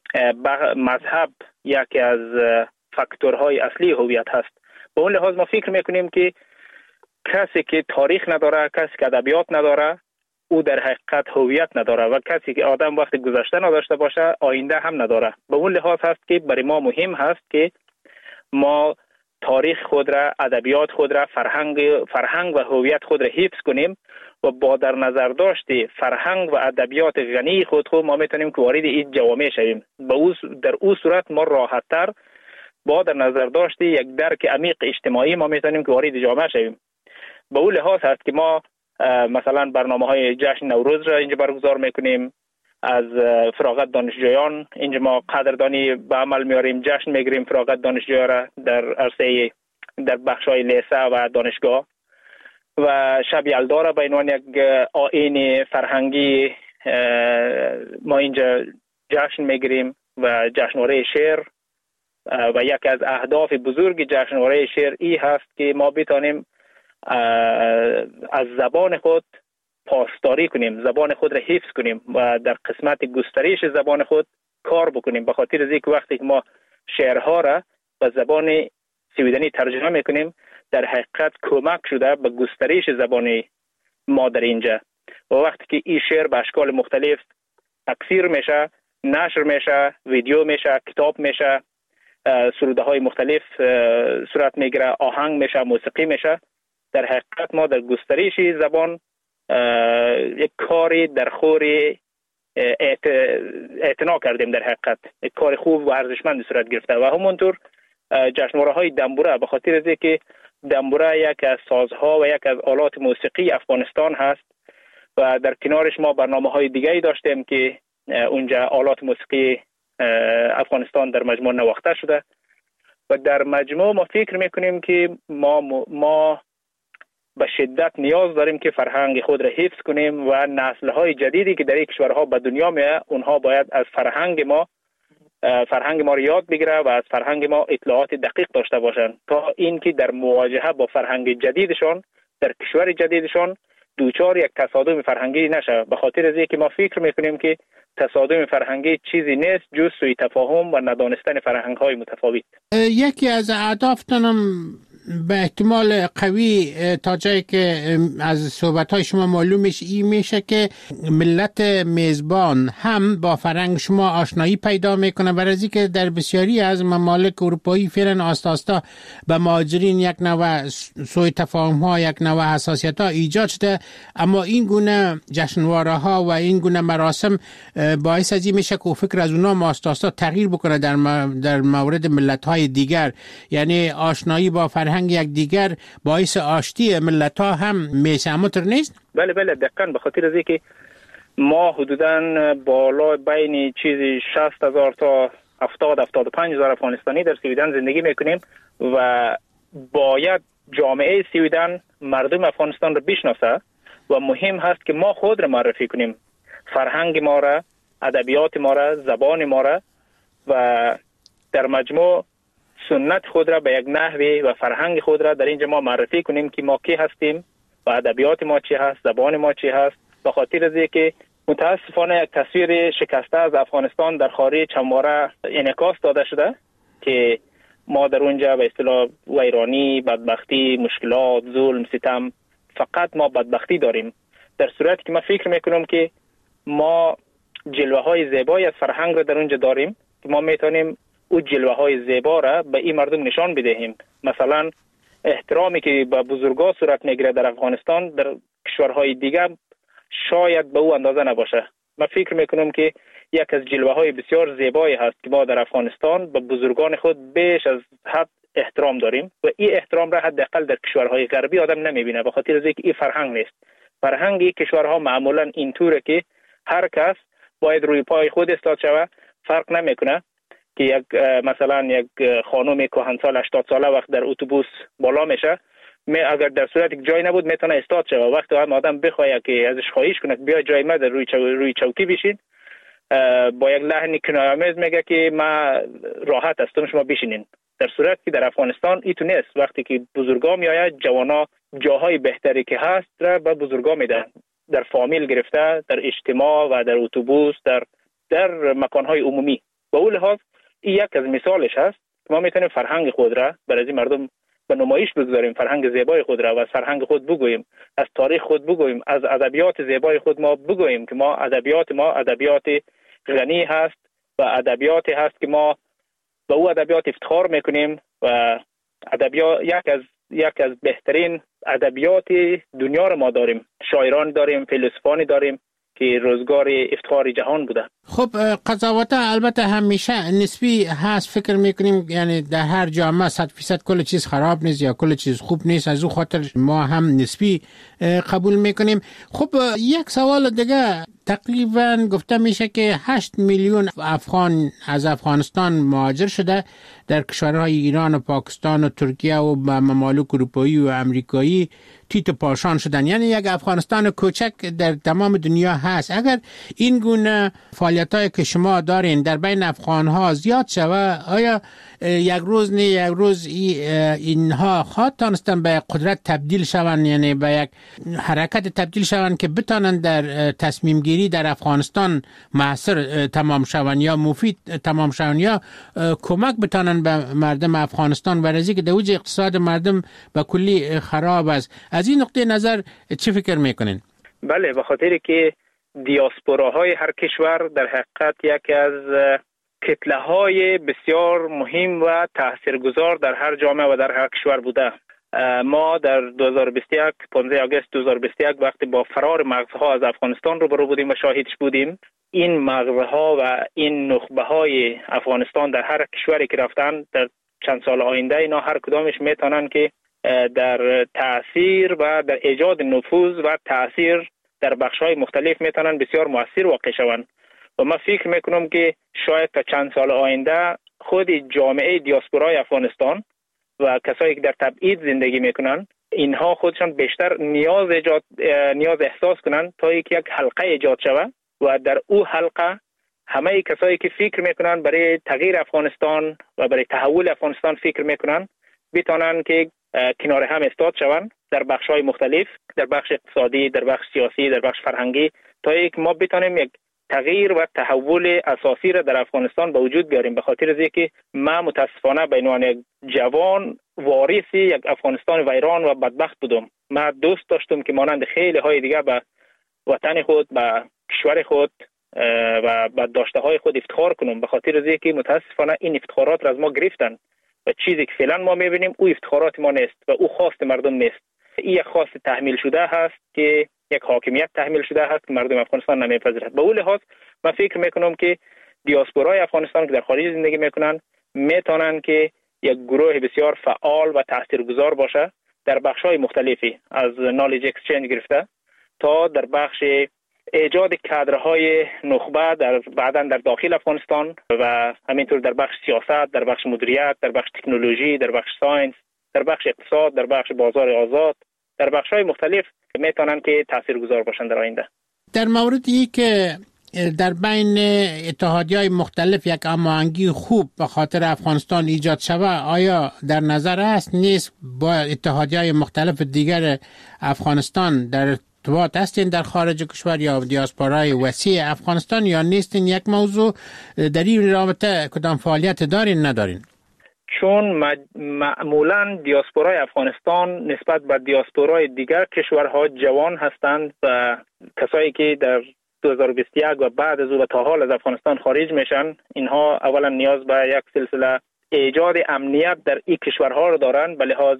مذهب یکی از فاکتورهای اصلی هویت هست. به اون لحاظ ما فکر میکنیم که کسی که تاریخ نداره، کسی که ادبیات نداره، او در حقیقت هویت نداره و کسی که آدم وقتی گذشته نداشته باشه آینده هم نداره. به اون لحاظ هست که برای ما مهم هست که ما تاریخ خود را، ادبیات خود را، فرهنگ فرهنگ و هویت خود را حفظ کنیم و با در نظر داشت فرهنگ و ادبیات غنی خود خود ما میتونیم که وارد این جوامع شویم. به او در او صورت ما راحت‌تر با در نظر داشت یک درک عمیق اجتماعی ما میتونیم که وارد جامعه شویم. به اون لحاظ هست که ما مثلا برنامه‌های جشن نوروز را اینجا برگزار میکنیم. از فراغت دانشجویان اینجا ما قدردانی به عمل میاریم، جشن میگیریم فراغت دانشجویان را در عرصه در بخش‌های لیسه و دانشگاه. و شب یلدا را به عنوان یک آیین فرهنگی ما اینجا جشن میگیریم و جشنواره شعر و یک از اهداف بزرگ جشنواره شعر ای هست که ما بتانیم از زبان خود پاسداری کنیم، زبان خود را حفظ کنیم و در قسمت گسترش زبان خود کار بکنیم. به خاطر از اینکه وقتی که ما شعرها را به زبان سویدنی ترجمه میکنیم در حقیقت کمک شده به گسترش زبان ما در اینجا. و وقتی که این شعر به اشکال مختلف تکثیر میشه، نشر میشه، ویدیو میشه، کتاب میشه، سروده های مختلف صورت میگیره، آهنگ میشه، موسیقی میشه، در حقیقت ما در گسترش زبان یک کاری در خوری اعتنا کردیم. در حقیقت یک کار خوب و ارزشمند صورت گرفته. و همونطور جشنواره های دنبوره، به خاطر از اینکه دنبوره یک از سازها و یک از آلات موسیقی افغانستان هست و در کنارش ما برنامه های دیگری داشتیم که اونجا آلات موسیقی افغانستان در مجموع نواخته شده و در مجموع ما فکر میکنیم که ما ما به شدت نیاز داریم که فرهنگ خود را حفظ کنیم و نسل‌های جدیدی که در این کشورها به دنیا میاد اونها باید از فرهنگ ما فرهنگ ما را یاد بگیره و از فرهنگ ما اطلاعات دقیق داشته باشند تا اینکه در مواجهه با فرهنگ جدیدشان در کشور جدیدشان دوچار یک تصادم فرهنگی نشه. به خاطر از اینکه ما فکر میکنیم که تصادم فرهنگی چیزی نیست جز سوء تفاهم و ندانستن فرهنگ‌های متفاوت. یکی از اهدافتانم به احتمال قوی تا جایی که از صحبت‌های شما معلوم میشه این میشه که ملت میزبان هم با فرهنگ شما آشنایی پیدا میکنه، برای اینکه در بسیاری از ممالک اروپایی فعلا آستا آستا به مهاجرین یک نوع سوء تفاهم‌ها، یک نوع حساسیت‌ها ایجاد شده، اما این گونه جشنواره‌ها و این گونه مراسم باعث از این میشه که فکر از اونها آستا آستا تغییر بکنه در در مورد ملت‌های دیگر، یعنی آشنایی با فرهنگ یک دیگر باعث آشتی ملت ها هم میشه. همونطور نیست؟ بله بله دقیقاً. به خاطر از اینکه ما حدوداً بالا بین چیزی شصت هزار تا هفتاد هفتاد و پنج هزار افغانستانی در سویدن زندگی میکنیم و باید جامعه سویدن مردم افغانستان رو بشناسه و مهم هست که ما خود رو معرفی کنیم، فرهنگ ما را، ادبیات ما را، زبان ما را و در مجموع سنت خود را به یک نحوی و فرهنگ خود را در اینجا ما معرفی کنیم که ما کی هستیم و ادبیات ما چی هست، زبان ما چی هست. به خاطر از اینکه متاسفانه یک تصویر شکسته از افغانستان در خارج چندباره انعکاس داده شده که ما در اونجا به اصطلاح ویرانی، بدبختی، مشکلات، ظلم، ستم، فقط ما بدبختی داریم. در صورتی که ما فکر میکنم که ما جلوه های زیبایی از فرهنگ را در اونجا داریم که ما میتونیم او جلوه های زیبا را به این مردم نشان بدهیم. مثلا احترامی که به بزرگا صورت میگیره در افغانستان در کشورهای دیگه شاید به او اندازه نباشه. من فکر میکنم که یک از جلوه های بسیار زیبایی هست که ما در افغانستان به بزرگان خود بیش از حد احترام داریم و این احترام را حداقل در کشورهای غربی آدم نمیبینه، به خاطر از اینکه این فرهنگ نیست. فرهنگ کشورها معمولا اینطوره که هر کس باید روی پای خود ایستاد شود، فرق نمیکنه که یک مثلا یک خانم کهنسال هشتاد ساله وقت در اتوبوس بالا میشه، می اگر در صورتی که جای نبود میتونه استاد شه و وقتی هم آدم بخواد که ازش خواهش کنه بیا جای ما در روی چو... روی چوکی بشین، با یک لحن کنایه‌آمیز میگه که ما راحت هستم شما بشینین. در صورتی که در افغانستان ایتو نیست. وقتی که بزرگا میآید جوانا جاهای بهتری که هست را به بزرگا میدن، در فامیل گرفته، در اجتماع و در اتوبوس، در در مکانهای عمومی. به اون لحاظ این یک از مثالش هست. ما میتونیم فرهنگ خود را برای مردم به نمایش بگذاریم، فرهنگ زیبای خود را و از فرهنگ خود بگوییم، از تاریخ خود بگوییم، از ادبیات زیبای خود ما بگوییم که ما ادبیات ما ادبیات غنی هست و ادبیاتی هست که ما به او ادبیات افتخار میکنیم و ادبیات یک از یک از بهترین ادبیات دنیا را ما داریم. شاعران داریم، فیلسوفانی داریم که روزگار افتخار جهان بوده. خب قضاوت البته همیشه نسبی هست، فکر میکنیم یعنی در هر جامعه صد فیصد کل چیز خراب نیست یا کل چیز خوب نیست، از او خاطر ما هم نسبی قبول میکنیم. خب یک سوال دیگه، تقریبا گفته میشه که هشت میلیون افغان از افغانستان مهاجر شده در کشورهای ایران و پاکستان و ترکیه و ممالک اروپایی و امریکایی تیت و پاشان شدن، یعنی یک افغانستان کوچک در تمام دنیا هست. اگر این گونه فعالیتایی که شما دارین در بین افغانها زیاد شوه، آیا یک روز نه یک روز اینها خواهد تانستن به قدرت تبدیل شوند، یعنی به یک حرکت تبدیل شوند که بتانن در تصمیم گیری در افغانستان موثر تمام شوند یا مفید تمام شوند یا کمک بتانن به مردم افغانستان، ورزی که دوج اقتصاد مردم به کلی خراب است؟ از این نقطه نظر چه فکر میکنین؟ بله، به خاطر که دیاسپوراهای هر کشور در حقیقت یکی از کتله های بسیار مهم و تاثیرگذار در هر جامعه و در هر کشور بوده. ما در دو هزار و بیست و یک پانزده آگوست دو هزار و بیست و یک وقتی با فرار مغزها از افغانستان روبرو بودیم و شاهدش بودیم، این مغزها و این نخبه های افغانستان در هر کشوری که رفتن در چند سال آینده اینا هر کدامش میتونن که در تأثیر و در ایجاد نفوذ و تأثیر در بخش‌های مختلف میتونن بسیار مؤثر واقع شوند. و من فکر میکنم که شاید تا چند سال آینده خود جامعه دیاسپورای افغانستان و کسایی که در تبعید زندگی میکنن اینها خودشان بیشتر نیاز ایجاد نیاز احساس کنن تا یک یک حلقه ایجاد شود و در او حلقه همه کسایی که فکر میکنن برای تغییر افغانستان و برای تحول افغانستان فکر میکنن بتونن که کنار هم استاد شوند در بخش‌های مختلف، در بخش اقتصادی، در بخش سیاسی، در بخش فرهنگی، تا یک ما بتونیم یک تغییر و تحول اساسی را در افغانستان به وجود بیاریم. به خاطر از اینکه ما متاسفانه به عنوان یک جوان وارث یک افغانستان ویران و بدبخت بودم. ما دوست داشتم که مانند خیلی های دیگه به وطن خود، به کشور خود و به داشته های خود افتخار کنم. به خاطر از اینکه متاسفانه این افتخارات را از ما گرفتن و چیزی که فعلا ما میبینیم او افتخارات ما نیست و او خواست مردم نیست. این یک خواست تحمیل شده هست که یک حاکمیت تحمیل شده هست که مردم افغانستان نمیپذیرند. به اون لحاظ من فکر میکنم که دیاسپورای افغانستان که در خارج زندگی میکنن میتونن که یک گروه بسیار فعال و تاثیرگذار باشه در بخش‌های مختلفی، از نالج اکسچنج گرفته تا در بخش ایجاد کادرهای نخبه در بعداً در داخل افغانستان و همینطور در بخش سیاست، در بخش مدیریت، در بخش تکنولوژی، در بخش ساینس، در بخش اقتصاد، در بخش بازار آزاد، در بخش‌های مختلف میتونن که تاثیرگذار باشن در آینده. در موردی که در بین اتحادیه‌های مختلف یک هماهنگی خوب به خاطر افغانستان ایجاد شود، آیا در نظر است نیست با اتحادیه‌های مختلف دیگر افغانستان در ارتباط هستین در خارج کشور یا دیاسپورای وسیع افغانستان یا نیستین؟ یک موضوع در این رابطه کدام فعالیت دارین ندارین؟ چون معمولا دیاسپورای افغانستان نسبت به دیاسپورای دیگر کشورها جوان هستند و کسایی که در دو هزار و بیست و یک و بعد از او و تا حال از افغانستان خارج میشن، اینها اولا نیاز به یک سلسله ایجاد امنیت در این کشورها رو دارن، به لحاظ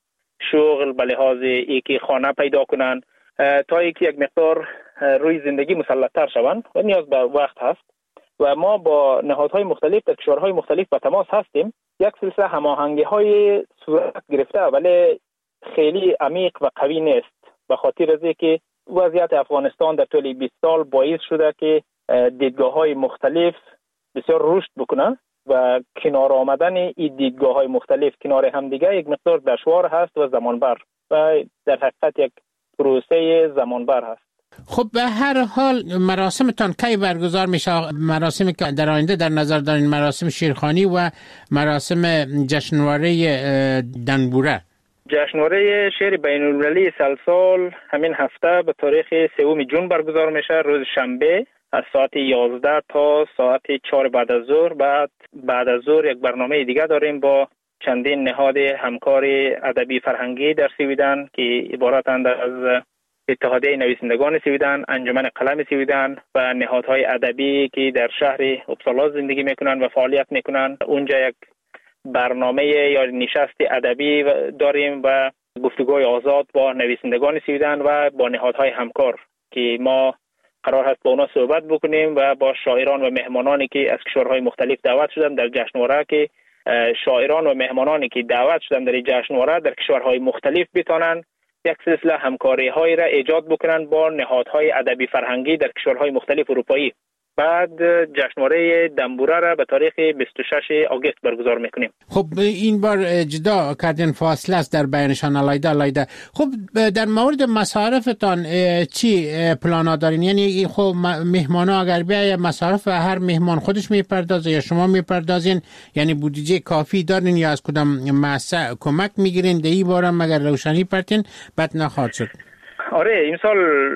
شغل، به لحاظ اینکه خانه پیدا کنن تا اینکه یک مقدار روی زندگی مسلط‌تر شوند و نیاز به وقت هست. و ما با نهادهای مختلف در کشورهای مختلف به تماس هستیم. یک سلسله هماهنگی‌های صورت گرفته ولی خیلی عمیق و قوی نیست، به خاطر از اینکه وضعیت افغانستان در طول بیست سال باعث شده که دیدگاه‌های مختلف بسیار رشد بکنه و کنار آمدن این دیدگاه‌های مختلف کنار هم دیگه یک مقدار دشوار هست و زمانبر و در حقیقت یک پروسه زمانبر هست. خب به هر حال مراسمتان کی برگزار میشه؟ مراسمی که در آینده در نظر دارین مراسم شیرخوانی و مراسم جشنواره دنبوره. جشنواره شعر بین‌المللی سلسال همین هفته به تاریخ سوم جون برگزار میشه، روز شنبه از ساعت یازده تا ساعت چهار بعد از ظهر. بعد بعد از ظهر یک برنامه دیگه داریم با چندین نهاد همکار ادبی فرهنگی در سویدن که عبارتند از اتحادیه نویسندگان سویدن، انجمن قلم سویدن و نهادهای ادبی که در شهر اپسالا زندگی میکنن و فعالیت میکنن. اونجا یک برنامه یا نشست ادبی داریم و گفتگوی آزاد با نویسندگان سویدن و با نهادهای همکار که ما قرار هست با اونا صحبت بکنیم و با شاعران و مهمانانی که از کشورهای مختلف دعوت شدن در جشنواره، که شاعران و مهمانانی که دعوت شدن در جشنواره در کشورهای مختلف بتونن یک سلسله همکاری های را ایجاد بکنن با نهادهای ادبی فرهنگی در کشورهای مختلف اروپایی. بعد جشنواره دنبوره را به تاریخ بیست و شش آگوست برگزار میکنیم. خب این بار جدا کردن فاصله است در بینشان علایده علایده. خب در مورد مصارفتان چی پلانا دارین؟ یعنی خب مهمانا اگر بیای مصارف هر مهمان خودش میپردازه یا شما میپردازین؟ یعنی بودجه کافی دارین یا از کدام مؤسسه کمک میگیرین؟ در این بار مگر روشنی پرتین بد نخواهد شد؟ آره این سال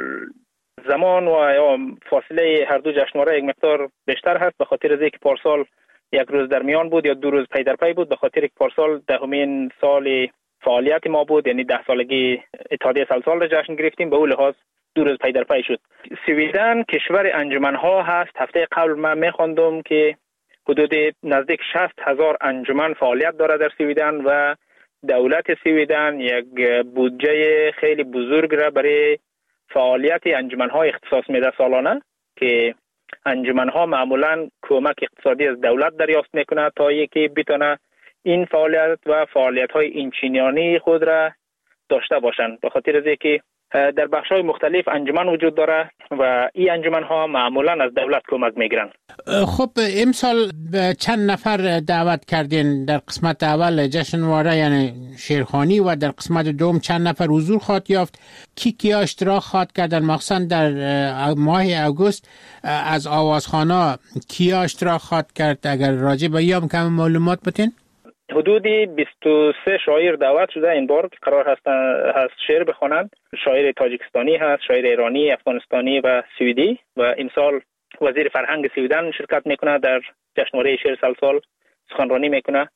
زمان و یا فاصله هر دو جشنواره یک مقدار بیشتر هست، به خاطر از اینکه پارسال یک روز در میان بود یا دو روز پی در پی بود، به خاطر که پارسال دهمین سال فعالیت ما بود، یعنی ده سالگی اتحادیه سلسال را جشن گرفتیم، به اون لحاظ دو روز پی در پی شد. سویدن کشور انجمنها هست. هفته قبل من میخواندم که حدود نزدیک شصت هزار انجمن فعالیت داره در سویدن و دولت سویدن یک بودجه خیلی بزرگ را برای فعالیت انجمن‌ها اختصاص میده سالانه، که انجمن‌ها معمولاً کمک اقتصادی از دولت دریافت میکنه تا اینکه بتونه این فعالیت و فعالیت‌های اینچنینی خود را داشته باشند. به خاطر از اینکه در بخش‌های مختلف انجمن وجود داره و این انجمن‌ها معمولاً از دولت کمک میگیرن. خب امسال چند نفر دعوت کردین در قسمت اول جشنواره یعنی شیرخوانی و در قسمت دوم چند نفر حضور خواهد یافت؟ کی کیا اشتراک خواهد کردن؟ مخصوصا در ماه اگوست از آوازخوانا کیا اشتراک خواهد کرد؟ اگر راجع به این کم معلومات بدین. حدودی بیست و سه شاعر دعوت شده این بار که قرار هست هست شعر بخوانند. شاعر تاجیکستانی هست، شاعر ایرانی، افغانستانی و سوئدی، و امسال وزیر فرهنگ سویدن شرکت میکنه در جشنواره شعر سلسال سخنرانی میکنه.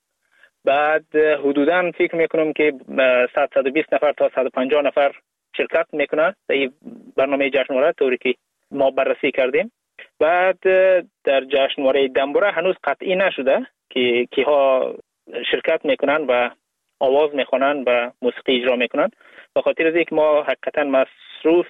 بعد حدوداً فکر میکنم که صد تا صد و بیست نفر تا صد و پنجاه نفر شرکت میکنه در این برنامه جشنواره طوری که ما بررسی کردیم. بعد در جشنواره دنبوره هنوز قطعی نشده که کیها شرکت میکنن و آواز میخوانن و موسیقی اجرا میکنن، به خاطر از اینکه ما حقیقتا مصروف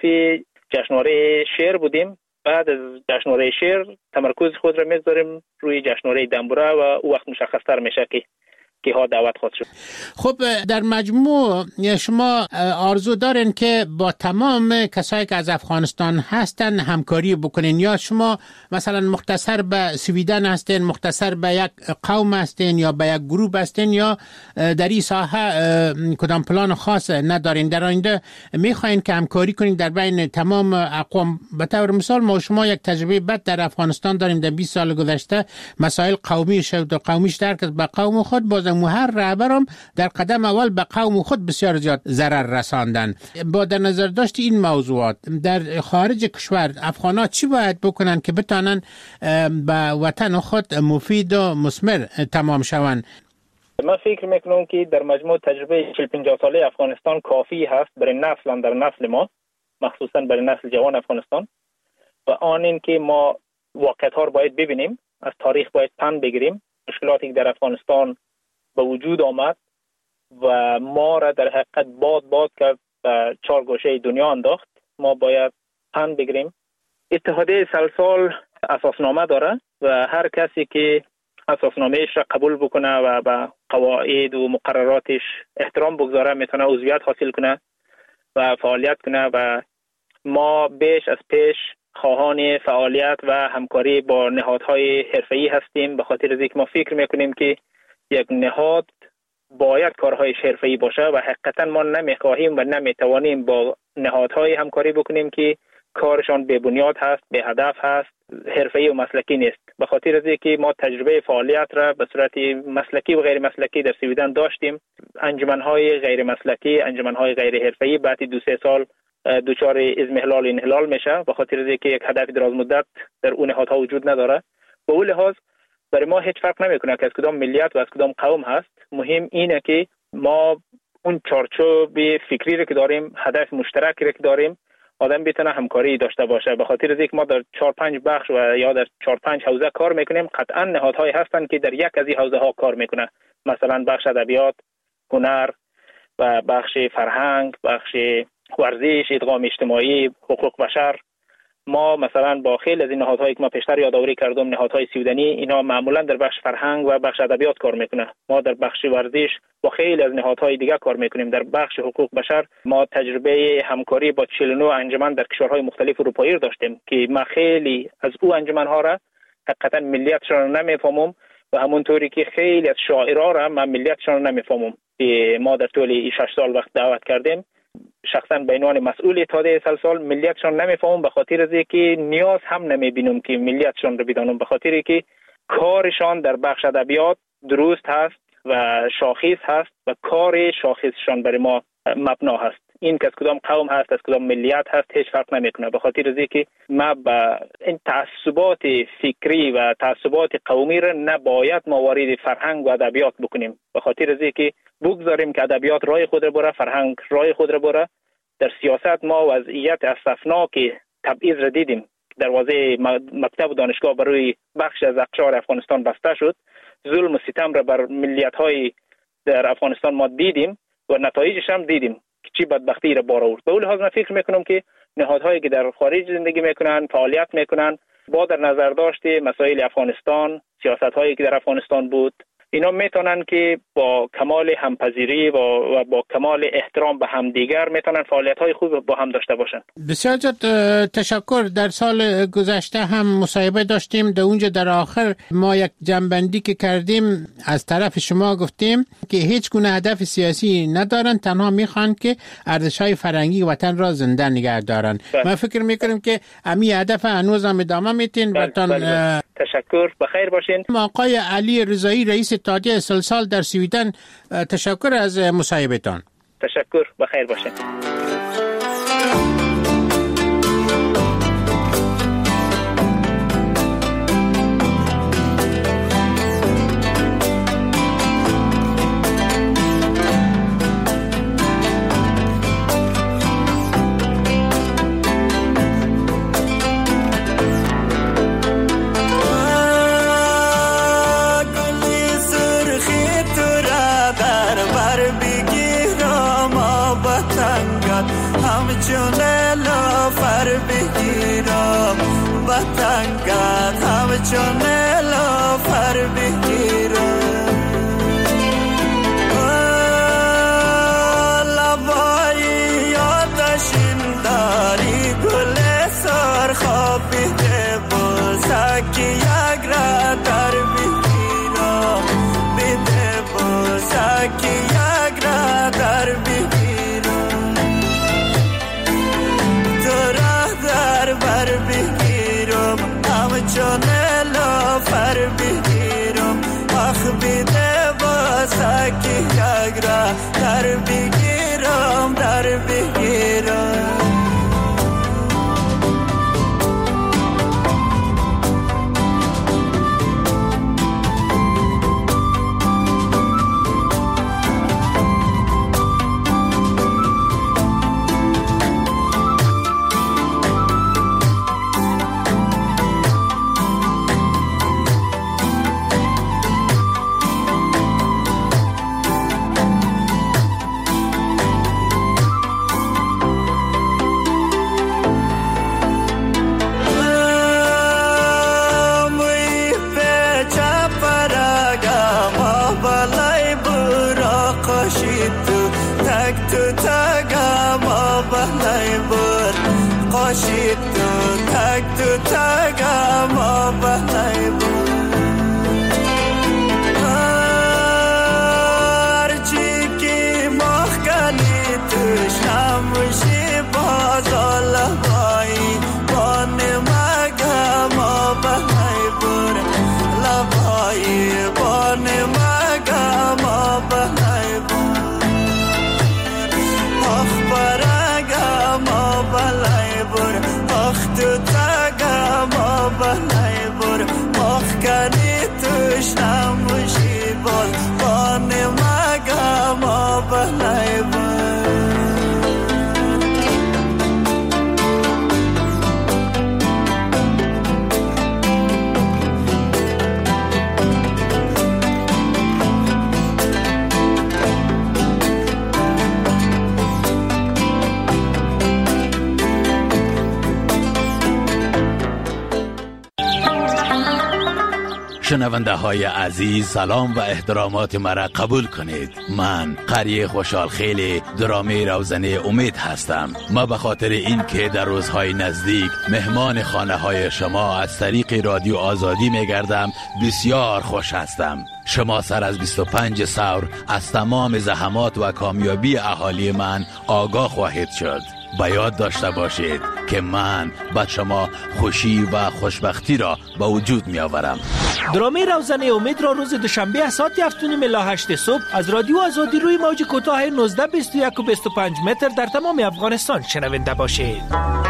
جشنواره شعر بودیم. بعد از جشنواره شعر تمرکز خود را میذاریم روی جشنواره دنبوره و او وقت مشخص‌تر میشه که که ها دعوت خواهد شد. خب در مجموع شما آرزو دارین که با تمام کسایی که از افغانستان هستن همکاری بکنین، یا شما مثلا مختصر به سویدن هستین، مختصر به یک قوم هستین یا به یک گروه هستین، یا در این ساحه کدام پلان خاص ندارین؟ در آینده میخواین که همکاری کنین در بین تمام اقوام؟ به طور مثال ما شما یک تجربه بد در افغانستان داریم، در بیست سال گذشته مسائل قومی شد و قومیش درک به قوم خود، باز هر رهبرم در قدم اول به قوم خود بسیار زیاد ضرر رساندن. با در نظر داشت این موضوعات در خارج کشور افغانا چی باید بکنن که بتانن به وطن خود مفید و مثمر تمام شوند؟ من فکر میکنم که در مجموع تجربه چهل پنجاه ساله افغانستان کافی هست برای نسل در نسل ما، مخصوصا برای نسل جوان افغانستان، و آن این که ما واقعیت ها رو باید ببینیم، از تاریخ باید پند بگیریم. مشکلاتی که در افغانستان به وجود آمد و ما را در حقیقت باد باد کرد و چهار گوشه دنیا انداخت، ما باید پند بگیریم. اتحادیه سلسال اساسنامه داره و هر کسی که اساسنامهش را قبول بکنه و به قواعد و مقرراتش احترام بگذاره میتونه عضویت حاصل کنه و فعالیت کنه، و ما بیش از پیش خواهان فعالیت و همکاری با نهادهای حرفه‌ای هستیم، به خاطر اینکه ما فکر میکنیم که یک نهاد باید کارهای حرفه‌ای باشه و حقیقتا ما نمیخواهیم و نمیتوانیم با نهادهای همکاری بکنیم که کارشان بی بنیاد هست، بی هدف هست، حرفه‌ای و مسلکی نیست. به خاطر از اینکه ما تجربه فعالیت را به صورت مسلکی و غیر مسلکی در سویدن داشتیم، انجمن‌های غیر مسلکی، انجمن‌های غیر حرفه‌ای بعد دو سه سال دچار اضمحلال انحلال میشه، به خاطر از اینکه یک هدف دراز مدت در اون نهادها وجود نداره. به اون لحاظ برای ما هیچ فرق نمیکنه که از کدام ملیت و از کدام قوم هست. مهم اینه که ما اون چارچوب فکری رو که داریم، هدف مشترکی رو که داریم، آدم بتونه همکاری داشته باشه. به خاطر از اینکه ما در چهار پنج بخش و یا در چهار پنج حوزه کار میکنیم، قطعا نهادهایی هستن که در یک از این حوزه ها کار میکنه، مثلا بخش ادبیات، هنر و بخش فرهنگ، بخش ورزش، ادغام اجتماعی، حقوق بشر ما مثلا با خیلی از این نهادهایی که ما پیشتر یادآوری کردم، نهادهای سویدنی، اینا معمولا در بخش فرهنگ و بخش ادبیات کار میکنه. ما در بخش ورزش با خیلی از نهادهای دیگه کار میکنیم. در بخش حقوق بشر ما تجربه همکاری با چهل و نه انجمن در کشورهای مختلف اروپایی داشتیم که ما خیلی از او انجمنها را حقیقتا ملیتشان را نمیفهمم و همونطوری که خیلی از شاعرها را من ملیتشان را نمیفهمم. ما در طول شش سال وقت دعوت کردیم، شخصا به عنوان مسئول اتحادیه سلسال ملیتشان نمیفهمم، به خاطر از اینکه نیاز هم نمیبینم که ملیتشان رو بدانم، به خاطر اینکه کارشان در بخش ادبیات درست هست و شاخص هست و کار شاخصشان برای ما مبنا هست. این که از کدام قوم هست، از کدام ملیت هست، هیچ فرق نمیکنه، به خاطر از اینکه ما با این تعصبات فکری و تعصبات قومی را نباید ما وارد فرهنگ و ادبیات بکنیم، به خاطر از اینکه بگذاریم که ادبیات راه خود را بره، فرهنگ راه خود را بره. در سیاست ما وضعیت اسفناک تبعیض را دیدیم. دروازه مکتب و دانشگاه برای بخش از اقشار افغانستان بسته شد. ظلم و ستم را بر ملیت‌های در افغانستان ما دیدیم و نتایجش هم دیدیم که چی بدبختی را بار آورد. به اون لحاظ من فکر میکنم که نهادهایی که در خارج زندگی میکنن، فعالیت میکنن، با در نظر داشته مسائل افغانستان، سیاست‌هایی که در افغانستان بود، اینا میتونن که با کمال همپذیری و, و با کمال احترام به همدیگر میتونن فعالیت‌های خوب با هم داشته باشن. بسیار تشکر. در سال گذشته هم مصاحبه داشتیم، در اونجا در آخر ما یک جنبندی که کردیم از طرف شما گفتیم که هیچ گونه هدف سیاسی ندارن، تنها میخوان که ارزش‌های فرهنگی وطن را زنده نگه دارن. من فکر میکنم که امی هدف هنوز هم ادامه میتین. بله. تشکر، بخیر باشین. آقای علی رضایی رئیس اتحادیه سلسال در سویدن، تشکر از مصاحبهتان. تشکر، بخیر باشین. همچنان فر بگیرم بطنگت، همچنان فر بگیرم لبایی آتشین داری گل سرخاب بیده بزرگی یک را در بگیرم بیده بزرگی یک را در بگیرم بر بگیرم همچنان لافر بگیرم آخ بیده بازکی یک را در بگیرم در بگیرم قاشق تو تک تو تگم آب نیبون هرچی که مخکنی توش نموشی بازال بایی بان مگم آب نیبون لبایی بان مگم آب نیبون آخ برگم آب نیبون آخ شنونده های عزیز، سلام و احترامات مرا قبول کنید. من قری خوشحال خیلی درامه روزنه امید هستم. ما به خاطر این که در روزهای نزدیک مهمان خانه های شما از طریق رادیو آزادی میگردم بسیار خوش هستم. شما سر از بیست و پنج سور از تمام زحمات و کامیابی اهالی من آگاه خواهید شد. به یاد داشته باشید که من به شما خوشی و خوشبختی را به وجود می آورم. درامه روزنه امید را روز دوشنبه از ساعت هفت و نیم الی هشت صبح از رادیو آزادی روی موج کوتاه نوزده بیست و یک و بیست و پنج متر در تمام افغانستان شنونده باشید.